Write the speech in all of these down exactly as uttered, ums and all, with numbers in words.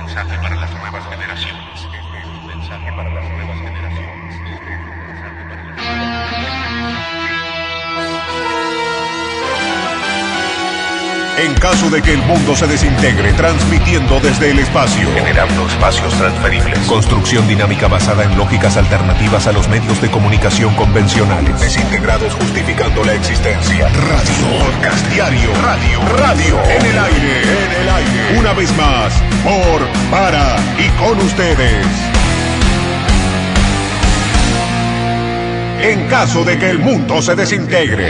mensaje para las nuevas generaciones. Este es un mensaje para las nuevas generaciones. Este es un mensaje para las nuevas generaciones. En caso de que el mundo se desintegre, transmitiendo desde el espacio, Generando espacios transferibles. construcción dinámica basada en lógicas alternativas a los medios de comunicación convencionales, desintegrados justificando la existencia, radio, podcast diario, radio, radio, en el aire, en el aire, una vez más, por, para y con ustedes. En caso de que el mundo se desintegre.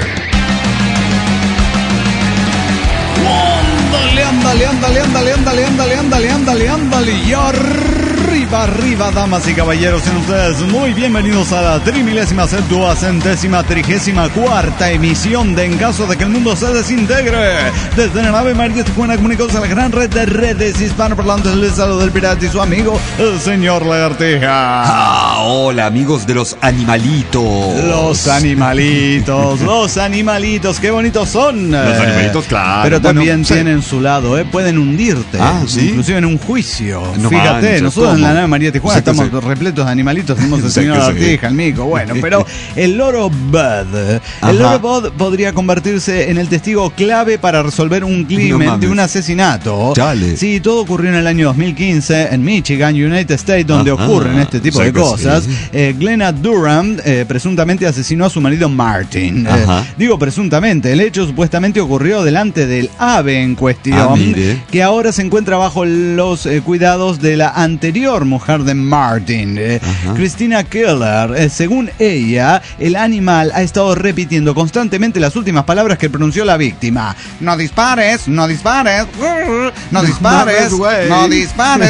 Ándale, ándale, ándale, ándale, ándale, ándale, ándale, ándale, y arriba, arriba, damas y caballeros, sean ustedes muy bienvenidos a la trimilésima, septuagésima, trigésima cuarta emisión de En caso de que el mundo se desintegre. Desde la nave María Tijuana, comunicados a la gran red de redes hispanoparlantes, les saluda el pirata y su amigo, el señor Lagartija. Ah, hola, amigos de los animalitos. Los animalitos, los animalitos, qué bonitos son. Los animalitos, claro. Pero también bueno, sí. tienen su lado, ¿eh? Pueden hundirte, Ah, ¿sí? inclusive en un juicio. No Fíjate, manches, nosotros ¿cómo? en la nave María Tijuana Sí que estamos sí. repletos de animalitos, tenemos el Sí señor que sí. Artija, el mico, bueno, pero el loro Bud, Ajá. el loro Bud podría convertirse en el testigo clave para resolver un crimen mames. de un asesinato. Dale. Sí, todo ocurrió en el año dos mil quince en Michigan, United States, donde Ajá. ocurren este tipo Sí de que cosas. sí. Eh, Glenna Durham eh, presuntamente asesinó a su marido Martin. Eh, Ajá. digo presuntamente, el hecho supuestamente ocurrió delante del ave en cuestión, Ah, mire. que ahora se encuentra bajo los eh, cuidados de la anterior mujer de Martin, eh, Ajá. Christina Keller. Eh, según ella, el animal ha estado repitiendo constantemente las últimas palabras que pronunció la víctima. No dispares, no dispares, no dispares, mames, güey. no dispares,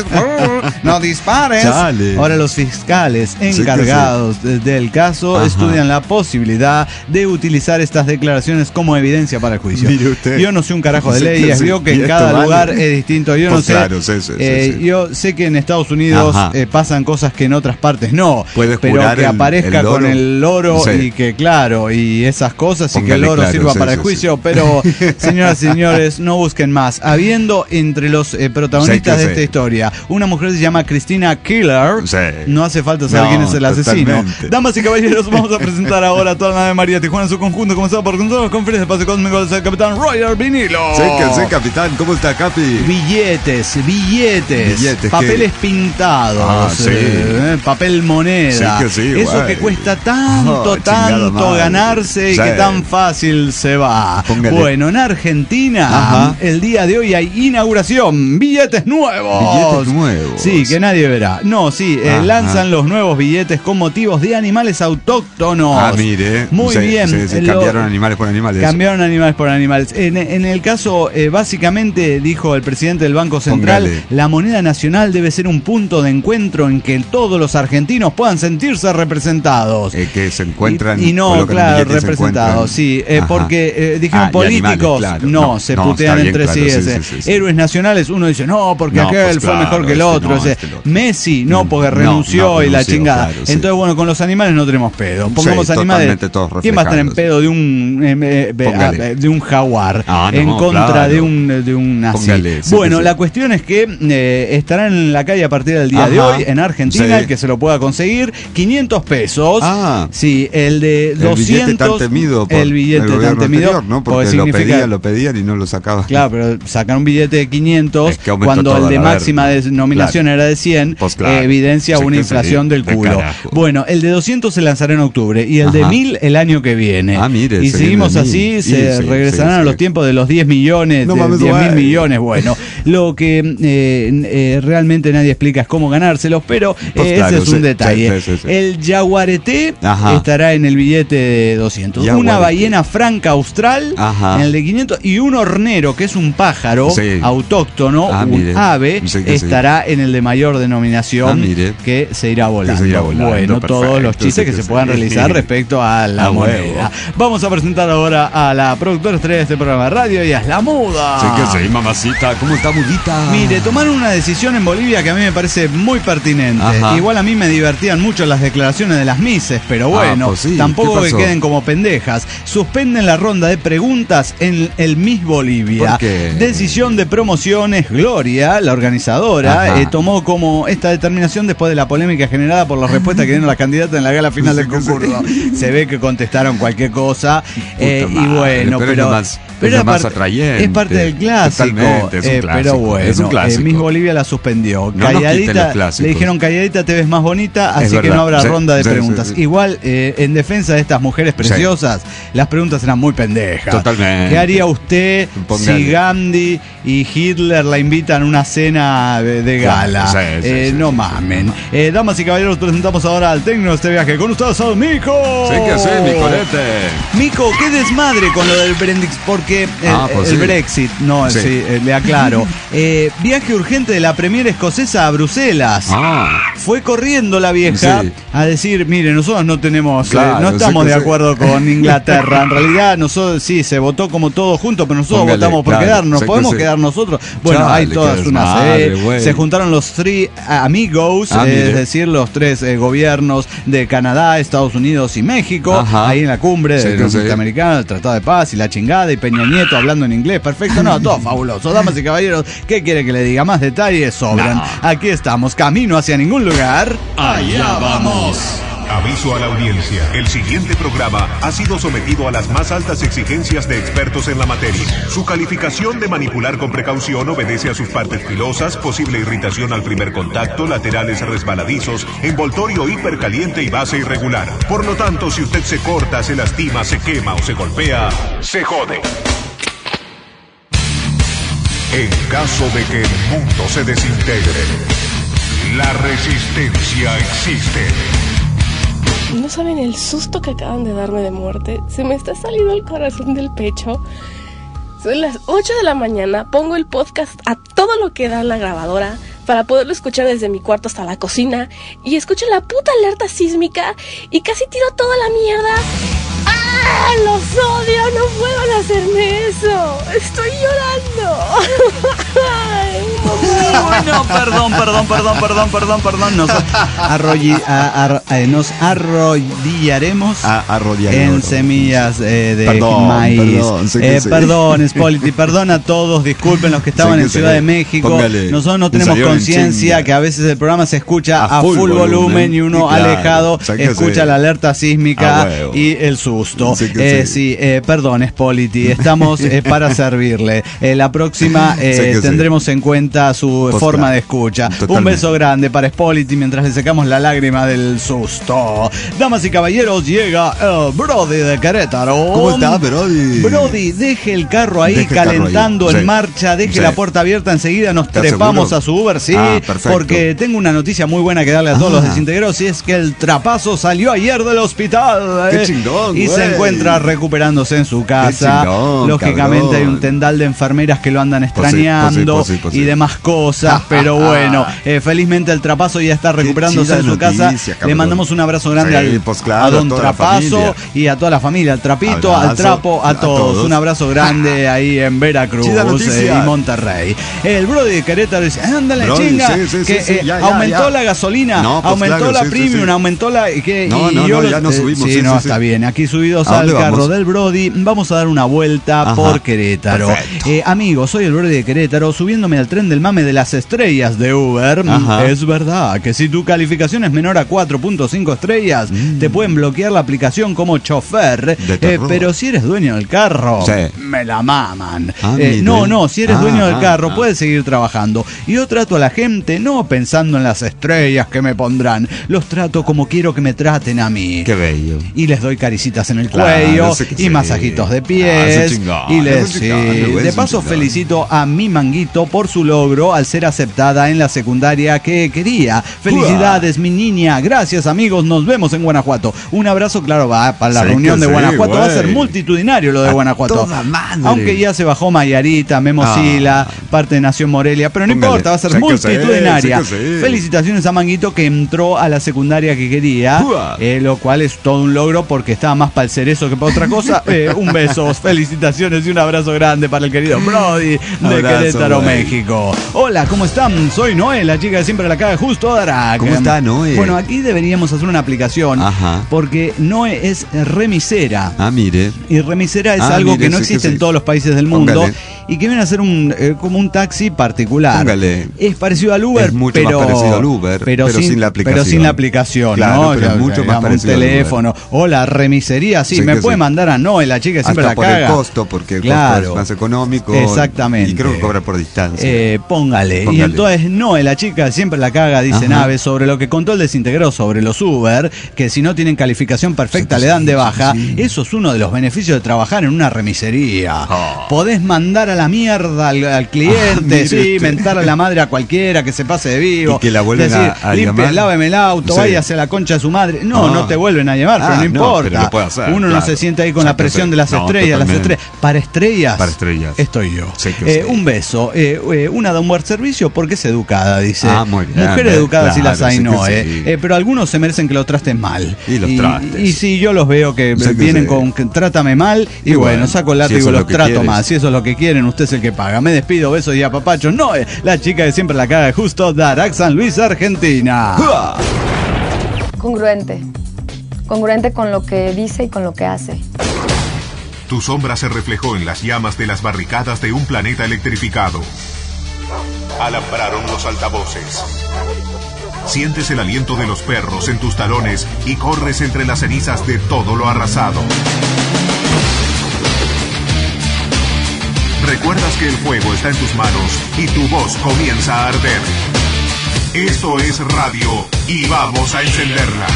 no dispares. Chale. Ahora los fiscales que sí. encargados de- del caso Ajá. estudian la posibilidad de utilizar estas declaraciones como evidencia para el juicio. Mire usted. Yo no sé un carajo de Sí que leyes, sí. veo que Y en esto cada vale. lugar es distinto. Yo Pues no sé. claro, sí, sí, sí, eh, sí. Yo sé que en Estados Unidos Ajá. eh, pasan cosas que en otras partes no. Puede pero jurar que el- aparezca el loro. con el loro Sí. y que, claro, y esas cosas y que el Póngale loro claro, sirva sí, para el sí, juicio. sí. Pero, señoras y señores, no busquen más. Habiendo entre los eh, protagonistas Sí que de sí. esta historia una mujer se llama Christina Keller. Sí. No hace falta saber No, quién es el asesino. totalmente. Damas y caballeros, vamos a presentar ahora a toda la nave María Tijuana en su conjunto, comenzado por nosotros, conferencia de pase cósmico del capitán Roger Vinilo. Sí, que sí, capitán. ¿Cómo está, Capi? Billetes, billetes, Billetes, papeles ¿qué? pintados, Ah, sí. eh, papel moneda. Sí que sí, Eso güey. que cuesta tanto, Oh, chingada tanto madre. ganarse y Sí. que tan fácil se va. Póngale. Bueno, en Argentina, Ajá. el día de hoy hay inauguración, billetes nuevos. Billetes nuevos. Sí, que nadie verá. No, sí, eh, Ajá. lanzan los nuevos billetes con motivos de animales autóctonos. Ah, mire. Muy Sí, bien. sí, sí, Lo- cambiaron animales por animales. Cambiaron animales por animales. En, en el caso, eh, básicamente, dijo el presidente del Banco Central, Póngale. la moneda nacional debe ser un punto de encuentro en que todos los argentinos puedan sentirse representados. Eh, que se encuentran. Y, y no, colocan claro, billetes, se representados, encuentran. sí, eh, Ajá. porque eh, dijeron Ah, y políticos, animales, claro. no, No, se no, putean está bien, entre claro, sí, sí, ese. sí, sí, sí. Héroes nacionales, uno dice, no, porque No, aquel pues fue claro, mejor que el este otro, no, ese. este el otro. Messi, no, Mm, porque no, renunció no, y la renunció, chingada. claro, sí. Entonces, bueno, con los animales no tenemos pedo. Pongamos Sí, animales. totalmente todos ¿Quién va a estar en reflejados. pedo de un eh, eh, eh, Póngale. de un jaguar Ah, no, en contra claro. de un de un así? Póngale, sí Bueno, que sí. la cuestión es que eh, estarán en la calle a partir del día Ajá. de hoy en Argentina, Sí. el que se lo pueda conseguir, quinientos pesos. Ah. Sí, el de El doscientos, billete tan temido por el billete el tan gobierno temido, anterior, ¿no? Porque, porque lo significa- pedían, lo pedían y no lo sacaban. Claro, pero sacar un billete de quinientos Es que aumentó cuando todo, el de a ver, máxima denominación claro. era de cien, Pues claro. eh, evidencia Sí una que inflación sí, del de culo. carajo. Bueno, el de doscientos se lanzará en octubre y el de Ajá. mil el año que viene. Ah, mire, y se seguimos viene así, mil. se Sí, sí, regresarán sí, a los sí. tiempos de los diez millones, No de mames, diez mil güey. millones. Bueno, lo que eh, eh, realmente nadie explica es cómo ganárselos, pero Pues eh, claro, ese es un sí, detalle. sí, sí, sí. El jaguareté Ajá. estará en el billete de doscientos. Una Jaguareté. ballena franca austral Ajá. en el de quinientos y un hornero, que es un pájaro Sí. autóctono, Ah, un mire. ave, Sí que sí. estará en el de mayor denominación, Ah, mire. que se irá volando. se irá volando, Bueno, perfecto, todos los chistes sí que que se sí. puedan realizar respecto a la A huevo. moneda. Vamos a presentar ahora a la productora estrella de este programa de radio, y es La Muda. Sí que sí, mamacita. ¿Cómo está, mudita? Mire, tomaron una decisión en Bolivia que a mí me parece parece muy pertinente. Ajá. Igual a mí me divertían mucho las declaraciones de las mises, pero bueno, ah, pues sí. tampoco que queden como pendejas. Suspenden la ronda de preguntas en el Miss Bolivia. ¿Por qué? Decisión de promociones. Gloria, la organizadora, eh, tomó como esta determinación después de la polémica generada por las respuestas que dieron las candidatas en la gala final del concurso. Se ve que contestaron cualquier cosa. Eh, y bueno, pero, pero, es más, pero es más parte, atrayente. Es parte del clásico. Totalmente, es un eh, clásico. Pero bueno, es un clásico. Eh, Miss Bolivia la suspendió. No Calladita, le dijeron calladita te ves más bonita, así que no habrá sí, ronda de sí, preguntas. Sí, sí. Igual, eh, en defensa de estas mujeres preciosas, sí. las preguntas eran muy pendejas. Totalmente. ¿Qué haría usted Póngale. si Gandhi y Hitler la invitan a una cena de, de gala? Sí, sí, eh, sí, no sí, mamen. Sí, eh, damas y caballeros, presentamos ahora al técnico de este viaje. Con ustedes, al Mico. Sí, que sí, Micolete. Mico, qué desmadre con lo del Brexit, porque el, ah, pues el sí. Brexit, no, sí. Sí, eh, le aclaro. eh, viaje urgente de la premier escocesa a Bruselas. Ah. Fue corriendo la vieja sí. a decir, mire, nosotros no tenemos, claro, eh, no estamos sí, de sí. acuerdo con Inglaterra. En realidad, nosotros sí, se votó como todos juntos, pero nosotros Póngale, votamos por claro, quedarnos. ¿Podemos sí. quedar nosotros? Bueno, Chale, hay todas unas. Eh, se juntaron los three amigos, ah, eh, es decir, los tres eh, gobiernos de Canadá, Estados Unidos y México, Ajá. ahí en la cumbre sí, del no sé. Americano, el Tratado de Paz y la chingada, y Peña Nieto hablando en inglés. Perfecto, no, todo fabuloso. Damas y caballeros, ¿qué quiere que le diga? Más detalles sobran. No. Aquí estamos, camino hacia ningún lugar. Allá vamos. Aviso a la audiencia. El siguiente programa ha sido sometido a las más altas exigencias de expertos en la materia. Su calificación de manipular con precaución obedece a sus partes filosas, posible irritación al primer contacto, laterales resbaladizos, envoltorio hipercaliente y base irregular. Por lo tanto, si usted se corta, se lastima, se quema o se golpea, se jode. En caso de que el mundo se desintegre, la resistencia existe. No saben el susto que acaban de darme de muerte. Se me está saliendo el corazón del pecho. Son las ocho de la mañana. Pongo el podcast a todo lo que da en la grabadora para poderlo escuchar desde mi cuarto hasta la cocina. Y escucho la puta alerta sísmica y casi tiro toda la mierda. ¡Ah! ¡Los odio! ¡No puedan hacerme eso! ¡Estoy llorando! ¡Ay, mamá! No, perdón, perdón, perdón, perdón, perdón, perdón. Nos, arrolli, a, a, a, nos arrodillaremos a, en semillas eh, de perdón, maíz. Perdón, sé eh, sí. perdón, Spolity, perdón a todos. Disculpen los que estaban en Ciudad de México. Póngale, nosotros no tenemos conciencia que a veces el programa se escucha a, a full, full volumen, volumen y uno claro, alejado escucha la alerta sísmica ah, y el susto. Sí, eh, sí. sí eh, perdón, Spolity, estamos eh, para servirle. Eh, la próxima eh, sí tendremos sí. en cuenta su pues forma claro. de escucha. Totalmente. Un beso grande para Spolity mientras le secamos la lágrima del susto. Damas y caballeros, llega el Brody de Querétaro. ¿Cómo está, Brody? Brody, deje el carro ahí deje calentando carro ahí. en sí. marcha, deje sí. la puerta abierta enseguida, nos trepamos seguro? a su Uber, sí, ah, porque tengo una noticia muy buena que darle a todos ah. los desintegreros, y es que el trapazo salió ayer del hospital. Qué eh, chingón, y güey. se encuentra recuperándose en su casa. Chingón, lógicamente cabrón. Hay un tendal de enfermeras que lo andan extrañando pues sí, pues sí, pues sí. y demás cosas, pero bueno, eh, felizmente el trapazo ya está recuperándose en su noticia, casa. Cabrón. Le mandamos un abrazo grande sí, al, pues claro, a don a Trapazo y a toda la familia, al Trapito, abrazo, al Trapo, a, a todos. todos. Un abrazo grande ahí en Veracruz eh, y Monterrey. El Brody de Querétaro dice, ándale, Brody, chinga, sí, sí, que sí, sí, ya, eh, ya, aumentó ya. la gasolina, no, pues aumentó claro, la sí, premium, sí, sí. aumentó la... Que, no, y no, yo no, ya nos subimos. Sí, sí, no, sí, está sí. bien. Aquí subidos al carro vamos? del Brody, vamos a dar una vuelta Ajá, por Querétaro. Eh, amigos, soy el Brody de Querétaro, subiéndome al tren del mame de las estrellas de Uber. Ajá. Es verdad que si tu calificación es menor a cuatro punto cinco estrellas, mm. te pueden bloquear la aplicación como chofer. Eh, pero si eres dueño del carro, sí. me la maman. Ah, eh, no, no, si eres ah, dueño del carro, ah, puedes seguir trabajando. Y yo trato a la gente no pensando en las estrellas que me pondrán, los trato como quiero que me traten a mí. Qué bello. Y les doy caricitas en el cuello, claro, sé y sí. masajitos de pies. Ah, chingón, y les sí. De paso felicito a mi manguito por su logro al ser aceptada en la secundaria que quería. Felicidades, Uah. mi niña. Gracias, amigos. Nos vemos en Guanajuato. Un abrazo, claro, va para la sí, reunión de sí, Guanajuato. Wey. Va a ser multitudinario lo de a Guanajuato. Aunque ya se bajó Mayarita, Memosila, ah. parte de Nación Morelia, pero no Póngale. importa, va a ser sí multitudinaria. Sí, sí. Felicitaciones a Manguito que entró a la secundaria que quería, eh, lo cual es todo un logro porque estaba más para el cerezo que para otra cosa. Eh, un beso, felicitaciones y un abrazo grande para el querido Brody de abrazo, Querétaro, wey. México. Hola, ¿cómo están? Soy Noé, la chica de siempre la caga justo ahora. ¿Cómo está, Noé? Bueno, aquí deberíamos hacer una aplicación. Ajá. Porque Noé es remisera. Ah, mire. Y remisera es Ah, algo mire, que no sí, existe que sí. en todos los países del mundo. Póngale. Y que viene a ser un eh, como un taxi particular. Póngale. Es parecido al Uber, Es mucho pero, más parecido al Uber, pero sin la aplicación. Pero sin la aplicación, Claro, ¿no? pero Ya, es mucho ya, más un parecido al Uber. teléfono. O la remisería, sí, Sí me que puede sí. mandar a Noé, la chica que siempre Hasta la por caga. el costo, porque el Claro. costo es más económico. Exactamente. Y creo que cobra por distancia. Eh, póngale. Póngale. Y entonces Noé, la chica siempre la caga, dice Ajá. Nave, sobre lo que contó el desintegrado sobre los Uber, que si no tienen calificación perfecta Sí, le dan de sí, baja. sí. Eso es uno de los beneficios de trabajar en una remisería. Ah. Podés mandar a la mierda al, al cliente, Ah, mire sí, usted. mentar a la madre a cualquiera que se pase de vivo. Y que la vuelven decir, a- a limpie, llamar. láveme el auto, Sí. váyase a la concha de su madre. No, Ah. no te vuelven a llamar, pero Ah, no no, importa. pero lo puede hacer, Uno no claro. se siente ahí con Ya la que presión sé. de las No, estrellas, las totalmente. estrellas. Para estrellas. Para estrellas. Estoy yo. Sé que Eh, sí. un beso. Eh, eh, una da un buen servicio porque es educada, dice. Ah, muy bien. Mujeres educadas sí Claro, las hay, sí que no, sí. eh. Eh, Pero algunos se merecen que lo traten mal. Y los trates. Y sí, yo los veo que Sé que vienen sí. con que trátame mal y, Y bueno, bueno, saco el si látigo eso y es los lo que trato quieres. más. Si eso es lo que quieren, usted es el que paga. Me despido, besos y apapachos. No, eh, la chica que siempre la caga justo de Arax, San Luis, Argentina. Congruente. Congruente con lo que dice y con lo que hace. Tu sombra se reflejó en las llamas de las barricadas de un planeta electrificado. Alambraron los altavoces. Sientes el aliento de los perros en tus talones y corres entre las cenizas de todo lo arrasado. Recuerdas que el fuego está en tus manos y tu voz comienza a arder. Esto es radio y vamos a encenderla.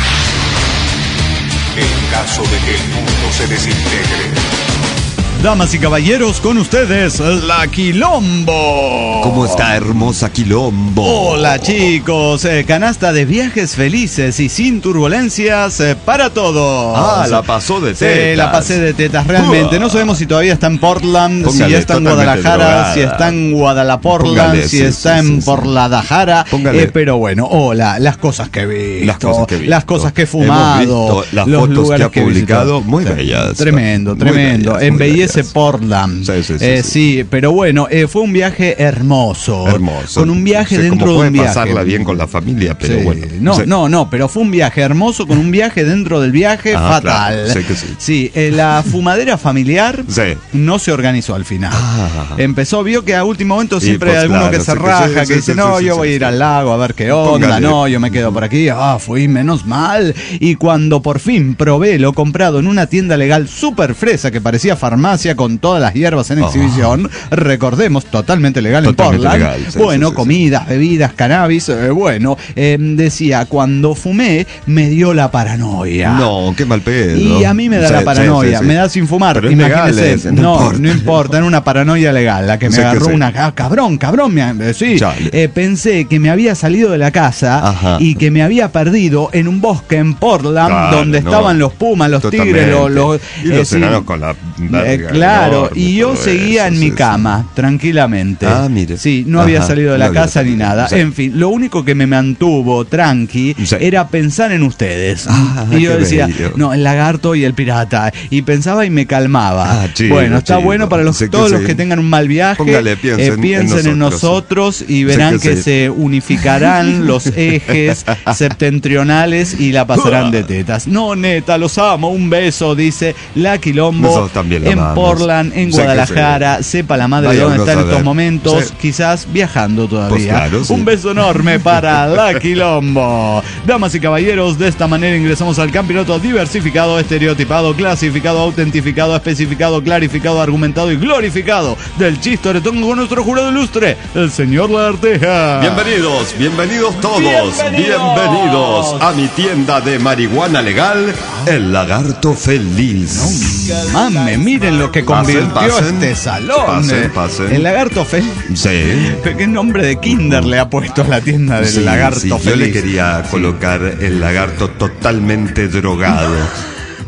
En caso de que el mundo se desintegre. Damas y caballeros, con ustedes, la Quilombo. ¿Cómo está, hermosa Quilombo? Hola chicos, eh, canasta de viajes felices y sin turbulencias eh, para todos. Ah, la pasó de Sí, tetas. la pasé de tetas realmente. Uah. No sabemos si todavía está en Portland, Póngale, si está en totalmente Guadalajara, drogada. si está en Guadalaportland, Póngale, si sí, está sí, en sí, sí. Porladajara. Póngale. Eh, pero bueno, hola, las cosas que he visto, Las cosas que he visto. las cosas que he Hemos fumado, visto las los fotos lugares que ha he publicado, visitado. muy Sí, bellas. Tremendo, Muy tremendo. bellas, muy Embellece bellas. Portland. Sí, sí, sí, Eh, sí. sí, pero bueno, eh, fue un viaje hermoso. Hermoso. Con un viaje Sí, dentro como de puede un viaje. pasarla bien con la familia, pero Sí. bueno. No, Sí. no, no, pero fue un viaje hermoso con un viaje dentro del viaje Ah, fatal. claro, sé que sí. Sí, eh, la fumadera familiar Sí. no se organizó al final. Ah. Empezó, vio que a último momento Y, siempre pues, hay alguno claro, que se sí que raja, sí, que sí, dice, sí, no, sí, yo sí, voy a sí. ir al lago a ver qué onda, Póngale. no, yo me quedo por aquí, ah, fui menos mal. Y cuando por fin probé lo comprado en una tienda legal súper fresa que parecía farmacia con todas las hierbas en Ah. exhibición, recordemos, totalmente legal Totalmente en Portland. legal, sí, bueno, sí, sí, comidas, bebidas, cannabis, eh, bueno, eh, decía, cuando fumé me dio la paranoia. No, qué mal pedo. Y a mí me da Sí, la sí, paranoia, sí, sí. me da sin fumar, Pero es imagínese. legal, es, no no, importa. no importa, era una paranoia legal, la que me Sé que agarró sí. una ah, cabrón, cabrón, me, eh, sí. Chale. Eh, pensé que me había salido de la casa Ajá. y que me había perdido en un bosque en Portland, Claro, donde no. estaban los pumas, los Totalmente. tigres, los, los, Y los eh, sí. enanos con la verga Eh, claro, enorme, y yo todo seguía eso, en mi sí, cama, tranquilamente. Ah, mire. Sí, no Ajá, había salido de la no había casa ni salido, nada. sí. En fin, lo único que me mantuvo tranqui Sí. era pensar en ustedes. Ah, y yo qué decía, bello. no, el lagarto y el pirata. Y pensaba y me calmaba. Ah, chido, bueno, está chido. bueno para los, Sé que todos los sí. que tengan un mal viaje. Póngale, piensen eh, en piensen en nosotros, nosotros. y Sé verán que que, sí. se unificarán los ejes septentrionales y la pasarán de tetas. No, neta, los amo. Un beso, dice la Quilombo. Nosotros también la en amamos. Portland, en Sé que Guadalajara. Sepa la madre Vaya de dónde uno está a en estos saber. momentos. Sí. Quizás viajando todavía. Pues claro, sí. Un beso enorme para la Quilombo. Damas y caballeros, de esta manera ingresamos al campeonato diversificado, estereotipado, clasificado, autentificado, especificado, clarificado, argumentado y glorificado del chistoretón con nuestro jurado ilustre, el señor Lagarteja. Bienvenidos, bienvenidos todos, Bienvenidos. bienvenidos a mi tienda de marihuana legal, El Lagarto Feliz. Mame, miren lo que Pasen, convirtió pasen. este salón. Pasen, eh. pasen. El lagarto feliz. Sí. ¿Qué nombre de kinder le ha puesto a la tienda del Sí, lagarto sí, feliz? yo le quería colocar el lagarto totalmente drogado.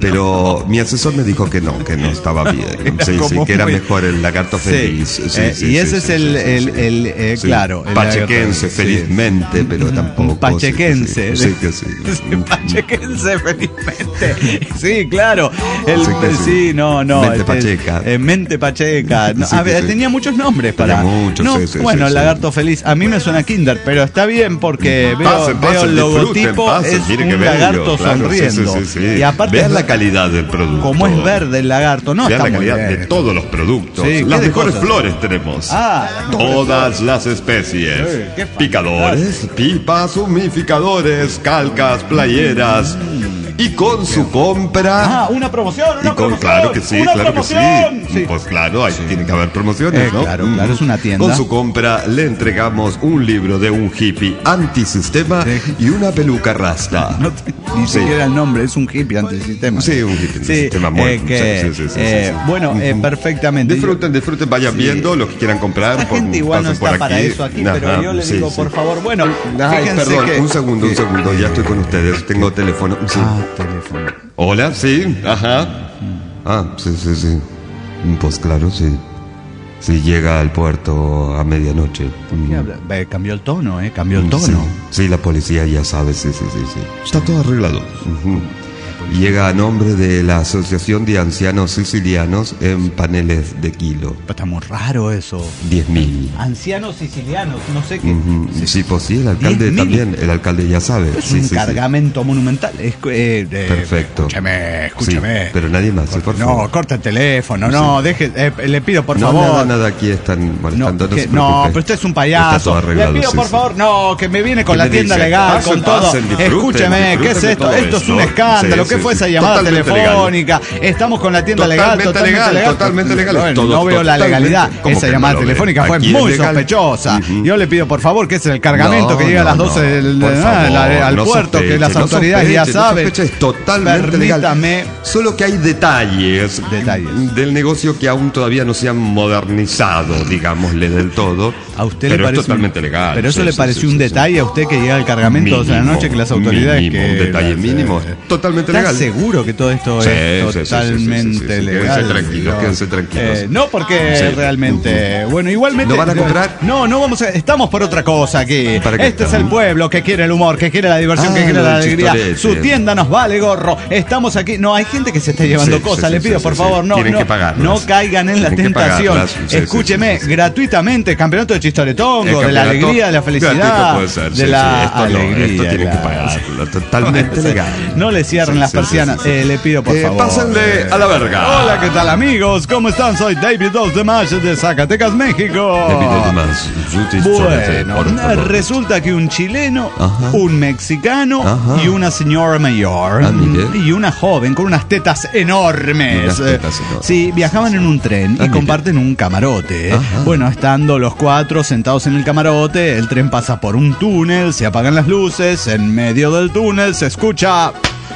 Pero mi asesor me dijo que no, que no estaba bien. Sí, sí, que era muy... mejor el lagarto sí. feliz. Sí, eh, sí, y sí, ese sí, es sí, el, sí, el, sí. el eh, Sí. claro. El Pachequense, sí. felizmente, pero tampoco. Pachequense. Sí, que sí. Sí, pachequense, felizmente. Sí, claro. El, Sí, que sí. sí, no, no. Mente este, pacheca. eh, mente pacheca. No, Sí, a que ver, sí. tenía muchos nombres para. Tenía muchos, no, sí, sí, bueno, sí, el sí. lagarto feliz. A mí me suena Kinder, pero está bien porque veo, Pasen, veo pasen, el logotipo. disfruten, pasen, es mire un qué bello, lagarto claro, sonriendo. sí, sí, sí, sí. Y aparte. Vean es- la calidad del producto. Como es verde el lagarto, no Vean está la muy calidad bien. de todos los productos. Sí, ¿qué las de mejores cosas? flores tenemos. Ah, las mejores Todas las especies. Sí, qué fantástico. Picadores, pipas, humidificadores, calcas, playeras. Y con su compra. Ah, una promoción, una y con, promoción. claro que sí, una claro que sí. promoción. Sí. Pues claro, ahí tiene que haber promociones, Eh, ¿no? claro, Mm. claro, es una tienda. Con su compra le entregamos un libro de un hippie antisistema Sí. y una peluca rasta. No te- ni Sí. siquiera el nombre, es un hippie antisistema. Sí, un hippie Sí, antisistema muy- eh, que, sí, sí, sí, sí, eh, sí, sí. Bueno, eh, Ujú. perfectamente. Disfruten, disfruten, vayan Sí. viendo lo que quieran comprar. La por- gente igual no pasen por está para aquí. eso aquí, Ajá, pero yo le sí, digo, sí. por favor, bueno, Ay, fíjense perdón, que... un segundo, un que- segundo, ya estoy con ustedes, tengo teléfono. Sí. Ah, teléfono. Hola, sí, ajá. Ah, sí, sí, sí. Pues claro, sí. Sí, llega al puerto a medianoche. ¿Qué habla? Ve, cambió el tono, ¿eh? Cambió el Sí, tono. sí, la policía ya sabe, sí, sí, sí, sí. Está todo arreglado. Ujú. Llega a nombre de la Asociación de Ancianos Sicilianos en paneles de kilo. Pero está muy raro eso. diez mil. Ancianos sicilianos, no sé qué. Ujú. Sí, pues sí, el alcalde diez mil. también, el alcalde ya sabe. Es Sí, un sí, sí. cargamento monumental. Es, eh, eh, Perfecto. Escúcheme, escúcheme. Sí, pero nadie más, sí, por no, favor. corta el teléfono, no, deje, eh, le pido por no, favor. nada, nada, aquí están No, molestando, no, que- se no, preocupe. pero usted es un Está payaso. todo arreglado, Le pido sí, por sí. favor, no, que me viene con ¿Qué la me tienda dice? legal, Pasen, con todo. pasen, disfruten, Escúcheme, ¿qué disfruten es de esto? todo Esto es esto. un escándalo. Sí, ¿Qué sí, fue sí. esa llamada Totalmente telefónica? Estamos con la tienda legal, Totalmente totalmente legal, legal. totalmente legal. Bueno, Todo no veo la totalmente- legalidad. ¿Cómo Esa que llamada no lo ve? telefónica fue Aquí es muy legal. sospechosa. Ujú. Yo le pido por favor que es el cargamento No, que llega a las no, doce del, por ah, favor, la- al no puerto, que sospeche, las no autoridades ya sospeche, no saben. sospeche, es totalmente legal. Permítame. Solo que hay detalles, Detalles. del negocio que aún todavía no se han modernizado, digámosle del todo. A usted pero le parece es totalmente un- legal. Pero eso sí, le sí, pareció sí, un sí, detalle a usted que llega el cargamento doce de la Mínimo, noche que las autoridades mínimo, que un detalle las, mínimo, eh, totalmente ¿Estás legal. seguro que todo esto Sí, es sí, sí, sí, totalmente sí, sí, sí, sí. legal? Quédense tranquilos, No. quédense tranquilos. Eh, no, porque Sí. realmente, bueno, igualmente. ¿No van a comprar? No, no vamos a. Estamos por otra cosa aquí. ¿Para qué Este es están? el pueblo que quiere el humor, que quiere la diversión, Ah, que quiere lo la del alegría. chistorete. Su tienda nos vale gorro. Estamos aquí. No, hay gente que se está llevando Sí, cosas. sí, Le sí, pido sí, por sí, favor, sí. no, Tienen no, que pagarlas. no caigan en la Tienen que tentación. pagarlas. Sí, sí, Escúcheme, sí, sí, sí. gratuitamente, campeonato de chistoretongo, El de la campeonato alegría, de la felicidad, gratuito puede ser, de sí, la sí, esto no, alegría. esto tienen que claro. pagarlo, totalmente legal. No le cierren Sí, las sí, persianas. sí, sí, sí. Eh, le pido por Eh, favor. pásenle a la verga. Hola, ¿qué tal amigos? ¿Cómo están? Soy David Dos de Mayo de Zacatecas, México. David Tomás, su chistorete, Bueno, por favor. resulta que un chileno, Ajá. un mexicano Ajá. y una señora mayor Ah, mire. y una joven con unas tetas enormes. Unas tetas enormes. Sí, viajaban en un tren Ah, y mire. comparten un camarote. Ajá. Bueno, estando los cuatro sentados en el camarote, el tren pasa por un túnel, se apagan las luces, en medio del túnel se escucha...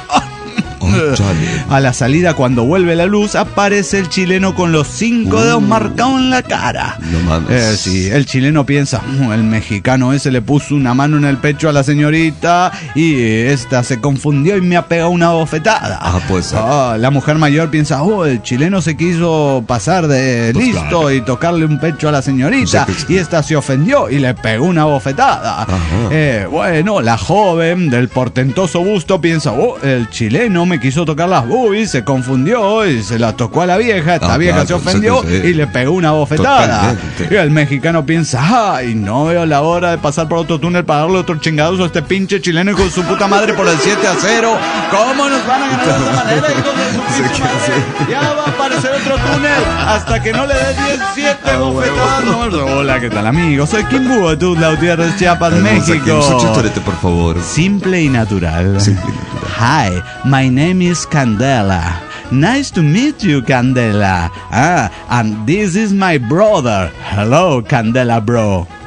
Oh, chale. A la salida, cuando vuelve la luz, aparece el chileno con los cinco dedos marcados en la cara. No mames. Eh, sí, el chileno piensa, "Mm, el mexicano ese le puso una mano en el pecho a la señorita y esta se confundió y me ha pegado una bofetada. Ah, pues, ser. Ah, la mujer mayor piensa, oh, el chileno se quiso pasar de Pues listo claro. y tocarle un pecho a la señorita Sí, sí. y esta se ofendió y le pegó una bofetada. Ajá. Eh, bueno, la joven del portentoso busto piensa, oh, el chileno me quiso tocar las boobies, se confundió y se la tocó a la vieja. Esta Ah, vieja claro, se ofendió sí, sí. y le pegó una bofetada. Totalmente. Y el mexicano piensa, ay, no veo la hora de pasar por otro túnel para darle otro chingados a este pinche chileno con su puta madre por el siete a cero. ¿Cómo nos van a ganar de esa manera, hijos de su Sí, pinche que madre? Ya va a aparecer otro túnel hasta que no le dé diecisiete bofetadas. No, hola, ¿qué tal, amigos? Soy Kim Búho de Tuzla Gutiérrez, Chiapas, Hermosa, México. Kim, su chistorete, por favor. Simple y natural. Simple y natural. Hi, my name is Candela. Nice to meet you, Candela. Ah, and this is my brother. Hello, Candela bro.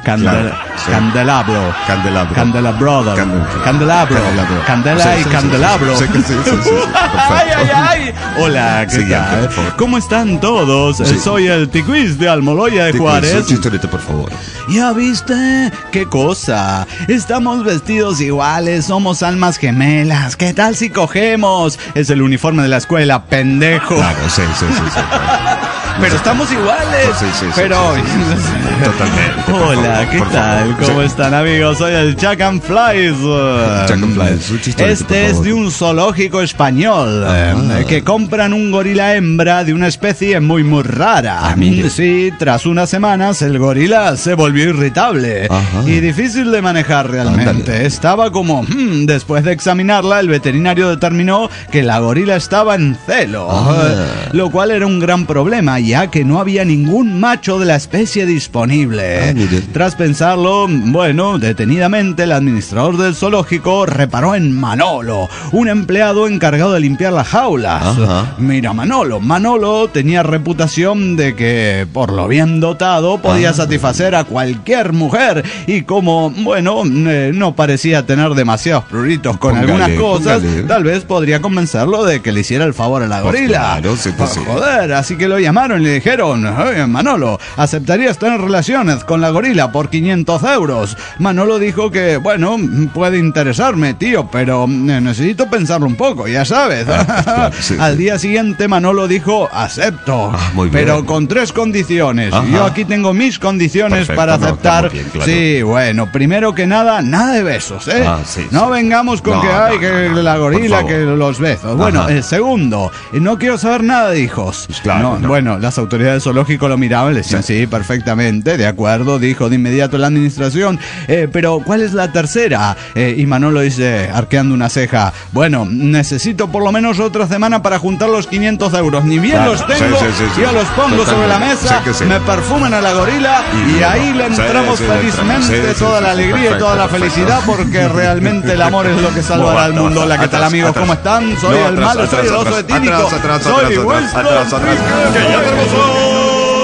Candela, Claro, sí. Candelabro. Candelabro. Candelabro. Candel- Candelabro. Candelabro. Candela Sí, y sí, sí, candelabro. sí, sí, sí, sí, sí, sí, Ay, ay, perfecto. ay. Hola, ¿qué Siguiente, tal? por favor. ¿Cómo están todos? Sí. Soy el Tiquiz de Almoloya de Te Juárez. cuento, chistorete, por favor. ¿Ya viste? ¿Qué cosa? Estamos vestidos iguales, somos almas gemelas. ¿Qué tal si cogemos? Es el uniforme de la escuela, pendejo. Claro, sí, sí, sí, sí. Pero estamos iguales. Sí, sí, sí, Pero sí, sí, sí. Totalmente. por Hola, favor, ¿qué por tal? favor. ¿Cómo Sí. están, amigos? Soy el Chuck and Flies. Chuck and Flies, un chistolete, por Este es favor. de un zoológico español Ah. eh, que compran un gorila hembra de una especie muy muy rara. Ah, mire. Sí, tras unas semanas el gorila se volvió irritable Ajá. y difícil de manejar realmente. Ándale. Estaba como, hmm, después de examinarla, el veterinario determinó que la gorila estaba en celo, Ah. eh, lo cual era un gran problema, ya que no había ningún macho de la especie disponible. Ah, mire. Tras pensarlo, bueno, detenidamente, el administrador del zoológico reparó en Manolo, un empleado encargado de limpiar las jaulas. Ajá. Mira, Manolo, Manolo tenía reputación de que, por lo bien dotado, podía Ah. satisfacer a cualquier mujer, y como, bueno, eh, no parecía tener demasiados pruritos con Póngale, algunas cosas, póngale. tal vez podría convencerlo de que le hiciera el favor a la Pues gorila. claro, sí, pues Ah, sí. Joder, así que lo llamaron y le dijeron, "Oye, Manolo, ¿aceptarías tener relaciones con la gorila por quinientos euros? Manolo dijo que, bueno, puede interesarme, tío, pero eh, necesito pensarlo un poco, ya sabes. claro, sí, Al sí. día siguiente Manolo dijo, acepto, Ah, muy bien. pero con tres condiciones. Ajá. Yo aquí tengo mis condiciones Perfecto, para no, aceptar. está muy bien, claro. Sí, bueno, primero que nada, nada de besos, ¿eh? Ah, sí, no sí. vengamos con No, que no, hay no, que no, la por gorila, favor. que los besos. Bueno, Ajá. el segundo, no quiero saber nada de hijos. Pues claro, No, no. Bueno, las autoridades del zoológico lo miraban y le decían, sí. perfectamente, de acuerdo, dijo de inmediato la administración. Eh, pero, ¿cuál es la tercera? Eh, y Manolo dice, arqueando una ceja, bueno, necesito por lo menos otra semana para juntar los quinientos euros. Ni bien Claro, los tengo, sí, sí, sí, sí. yo los pongo sobre la Totalmente. mesa, Sé que sí. me perfuman a la gorila y, Y ahí le sí, entramos sí, le entramos. felizmente Sí, sí, toda sí, la sí, alegría y perfecto, toda la perfecto. felicidad, porque realmente el amor es lo que salvará al mundo. Hola, ¿qué tal, Atrás, amigos? atrás. ¿Cómo están? Soy No, el atrás, malo, soy atrás, el oso atrás, etílico, atrás, atrás, soy atrás, Winston atrás, atrás, Enrique, que ya tenemos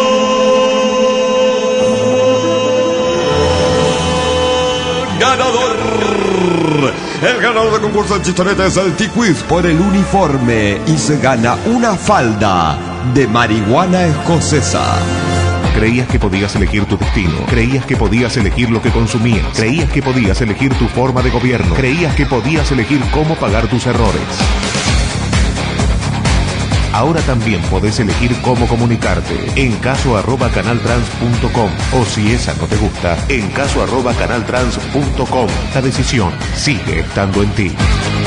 ganador. El ganador del concurso del chistorete es el T-Quiz por el uniforme y se gana una falda de marihuana escocesa. Creías que podías elegir tu destino, creías que podías elegir lo que consumías, creías que podías elegir tu forma de gobierno, creías que podías elegir cómo pagar tus errores. Ahora también podés elegir cómo comunicarte en caso arroba canaltrans punto com o si esa no te gusta, en caso arroba canaltrans punto com. La decisión sigue estando en ti.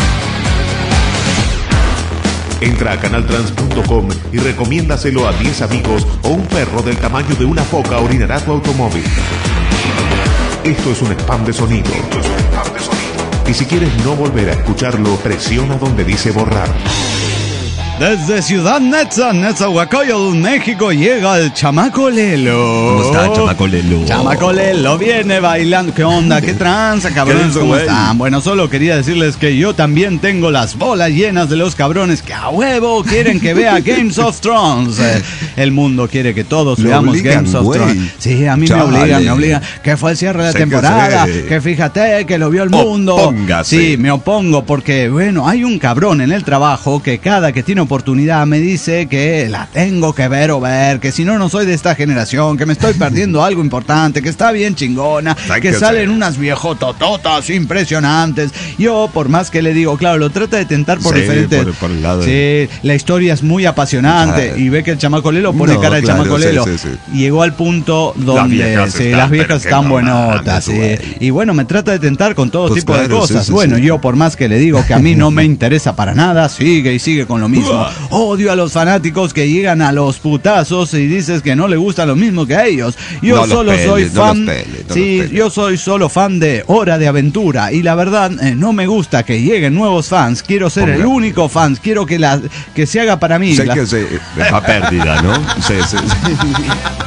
Entra a canaltrans punto com y recomiéndaselo a diez amigos o un perro del tamaño de una foca orinará tu automóvil. Esto es un spam de sonido. Esto es un spam de sonido. Y si quieres no volver a escucharlo, presiona donde dice borrar. Desde Ciudad Netza, Netzahualcoyotl, México, llega el Chamaco Lelo. ¿Cómo está, Chamaco Lelo? Chamaco Lelo viene bailando. ¿Qué onda? ¿Qué tranza, cabrones? dice, ¿Cómo güey? están? Bueno, solo quería decirles que yo también tengo las bolas llenas de los cabrones que a huevo quieren que vea Games of Thrones. Eh, El mundo quiere que todos Lo veamos obligan, Games of güey. Thrones. Sí, a mí Chale. me obligan, me obligan. Que fue el cierre de la Sé que temporada. sé. Que fíjate, que lo vio el mundo. Opóngase. Sí, me opongo porque, bueno, hay un cabrón en el trabajo que cada que tiene oportunidad me dice que la tengo que ver o ver, que si no, no soy de esta generación, que me estoy perdiendo algo importante, que está bien chingona, Hay que que salen ser. unas viejotototas impresionantes. Yo, por más que le digo, claro, lo trata de tentar por Sí, diferentes... por- por el lado de- Sí, la historia es muy apasionante Claro. y ve que el chamaco Lelo pone No, cara al claro, chamaco sí, Lelo. sí, sí. Llegó al punto donde viejas sí, están, las pero viejas que están no buenotas, mames, sí. güey. Y bueno, me trata de tentar con todo Pues tipo de claro, sí, cosas. sí, bueno, sí. yo por más que le digo que a mí no me interesa para nada, sigue y sigue con lo mismo. Odio a los fanáticos que llegan a los putazos y dices que no le gusta lo mismo que a ellos. Yo No los solo peles, soy no fan. los peles, no sí, los peles. yo soy solo fan de Hora de Aventura y la verdad eh, no me gusta que lleguen nuevos fans. Quiero ser el Ponga. único fan. Quiero que la que se haga para mí. Sé La- que se, es la pérdida, ¿no? Sí, sí, sí.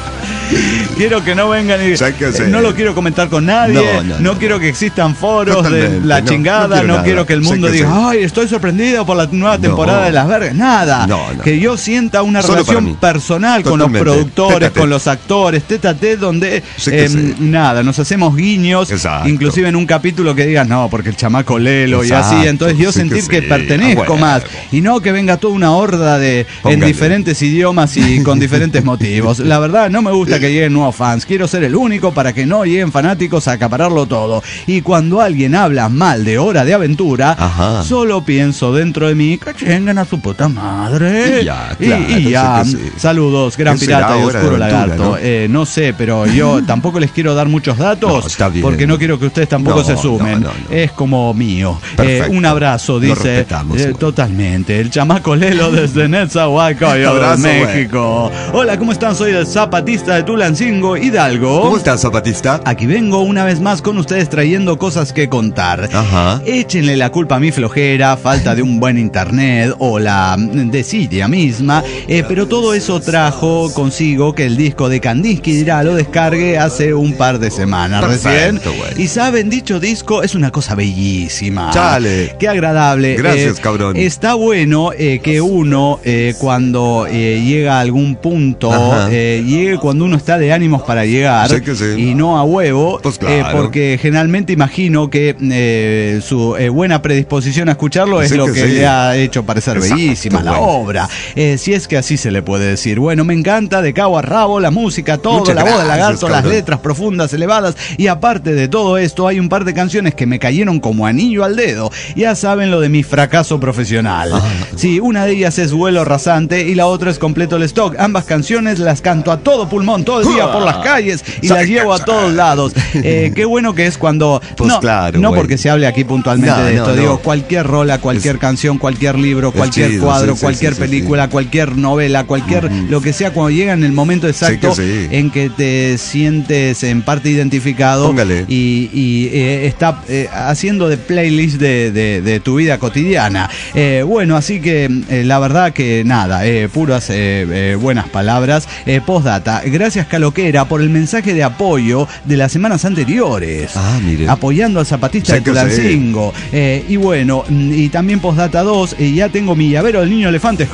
Quiero que no vengan y... Sáquese. No lo quiero comentar con nadie. No, no, no, no. quiero que existan foros Totalmente, de la no, chingada. no quiero No, nada. quiero que el mundo Sáquese. diga, ay, estoy sorprendido por la nueva No. temporada de Las Vergas. Nada. No, no. Que yo sienta una Solo para relación mí. personal con los Totalmente. productores, Tete a tete. con los actores, tete a tete, donde Sáquese. eh, nada, nos hacemos guiños. Exacto. Inclusive en un capítulo que digas, no, porque el chamaco Lelo Exacto, y así. Entonces yo sí que sentir que, sí. pertenezco Ah, bueno. más. Y no que venga toda una horda de en Póngale. diferentes idiomas y con diferentes motivos. La verdad, no me gusta que lleguen nuevos fans. Quiero ser el único para que no lleguen fanáticos a acapararlo todo. Y cuando alguien habla mal de Hora de Aventura, Ajá. solo pienso dentro de mí que chingan a su puta madre. Y ya, Y- claro, y ya. sí que sí. Saludos, Gran ¿Qué será Pirata y Hora de Oscuro Aventura, Lagarto. no? Eh, no sé, pero yo tampoco les quiero dar muchos datos No, está bien. porque no quiero que ustedes tampoco No, se sumen. no, no, no. Es como mío. Eh, Perfecto. un abrazo, Lo dice. respetamos, eh, güey. totalmente. El chamaco Lelo desde Netzahualcoyo, Abrazo, güey. México. Hola, ¿cómo están? Soy el zapatista de Tulancingo, Hidalgo. ¿Cómo estás, zapatista? Aquí vengo una vez más con ustedes trayendo cosas que contar. Ajá. Échenle la culpa a mi flojera, falta de un buen internet o la desidia misma, eh, pero todo eso trajo consigo que el disco de Kandinsky dirá lo descargue hace un par de semanas Perfecto, recién. güey. Y saben, dicho disco es una cosa bellísima. Chale. Qué agradable. Gracias, Eh, cabrón. Está bueno eh, que uno eh, cuando eh, llega a algún punto, Ajá. eh, llegue cuando uno está de ánimos para llegar Sí que sí. y no a huevo, Pues eh, claro. porque generalmente imagino que eh, su eh, buena predisposición a escucharlo es Sí lo que que sí. le ha hecho parecer Exacto, bellísima la güey. obra, eh, si es que así se le puede decir. Bueno, me encanta de cabo a rabo la música, todo, Muchas la voz del gracias, lagarto, las cabrón. letras profundas, elevadas, y aparte de todo esto hay un par de canciones que me cayeron como anillo al dedo. Ya saben lo de mi fracaso profesional. Ah. Sí, una de ellas es Vuelo Rasante y la otra es Completo el Stock. Ambas canciones las canto a todo pulmón, todo el día por las calles y las llevo a todos lados. Eh, qué bueno que es cuando... Pues no, claro, no güey. porque se hable aquí puntualmente No, de esto, no, digo, no. cualquier rola, cualquier Es- canción, cualquier libro, es cualquier chido, cuadro, sí, sí, cualquier sí, sí, película, cualquier novela, cualquier lo que sea, cuando llega en el momento exacto Sí que sí. en que te sientes en parte identificado Póngale. y, y, eh, está eh, haciendo de playlist de, de- de tu vida cotidiana. Eh, bueno, así que eh, la verdad que nada, eh, puras eh, eh, buenas palabras. Eh, postdata, gracias Caloquera por el mensaje de apoyo de las semanas anteriores. Ah, mire. Apoyando al zapatista Sí de que sí. Tulancingo. Eh, y bueno, mm, y también postdata dos, eh, ya tengo mi llavero del niño elefante.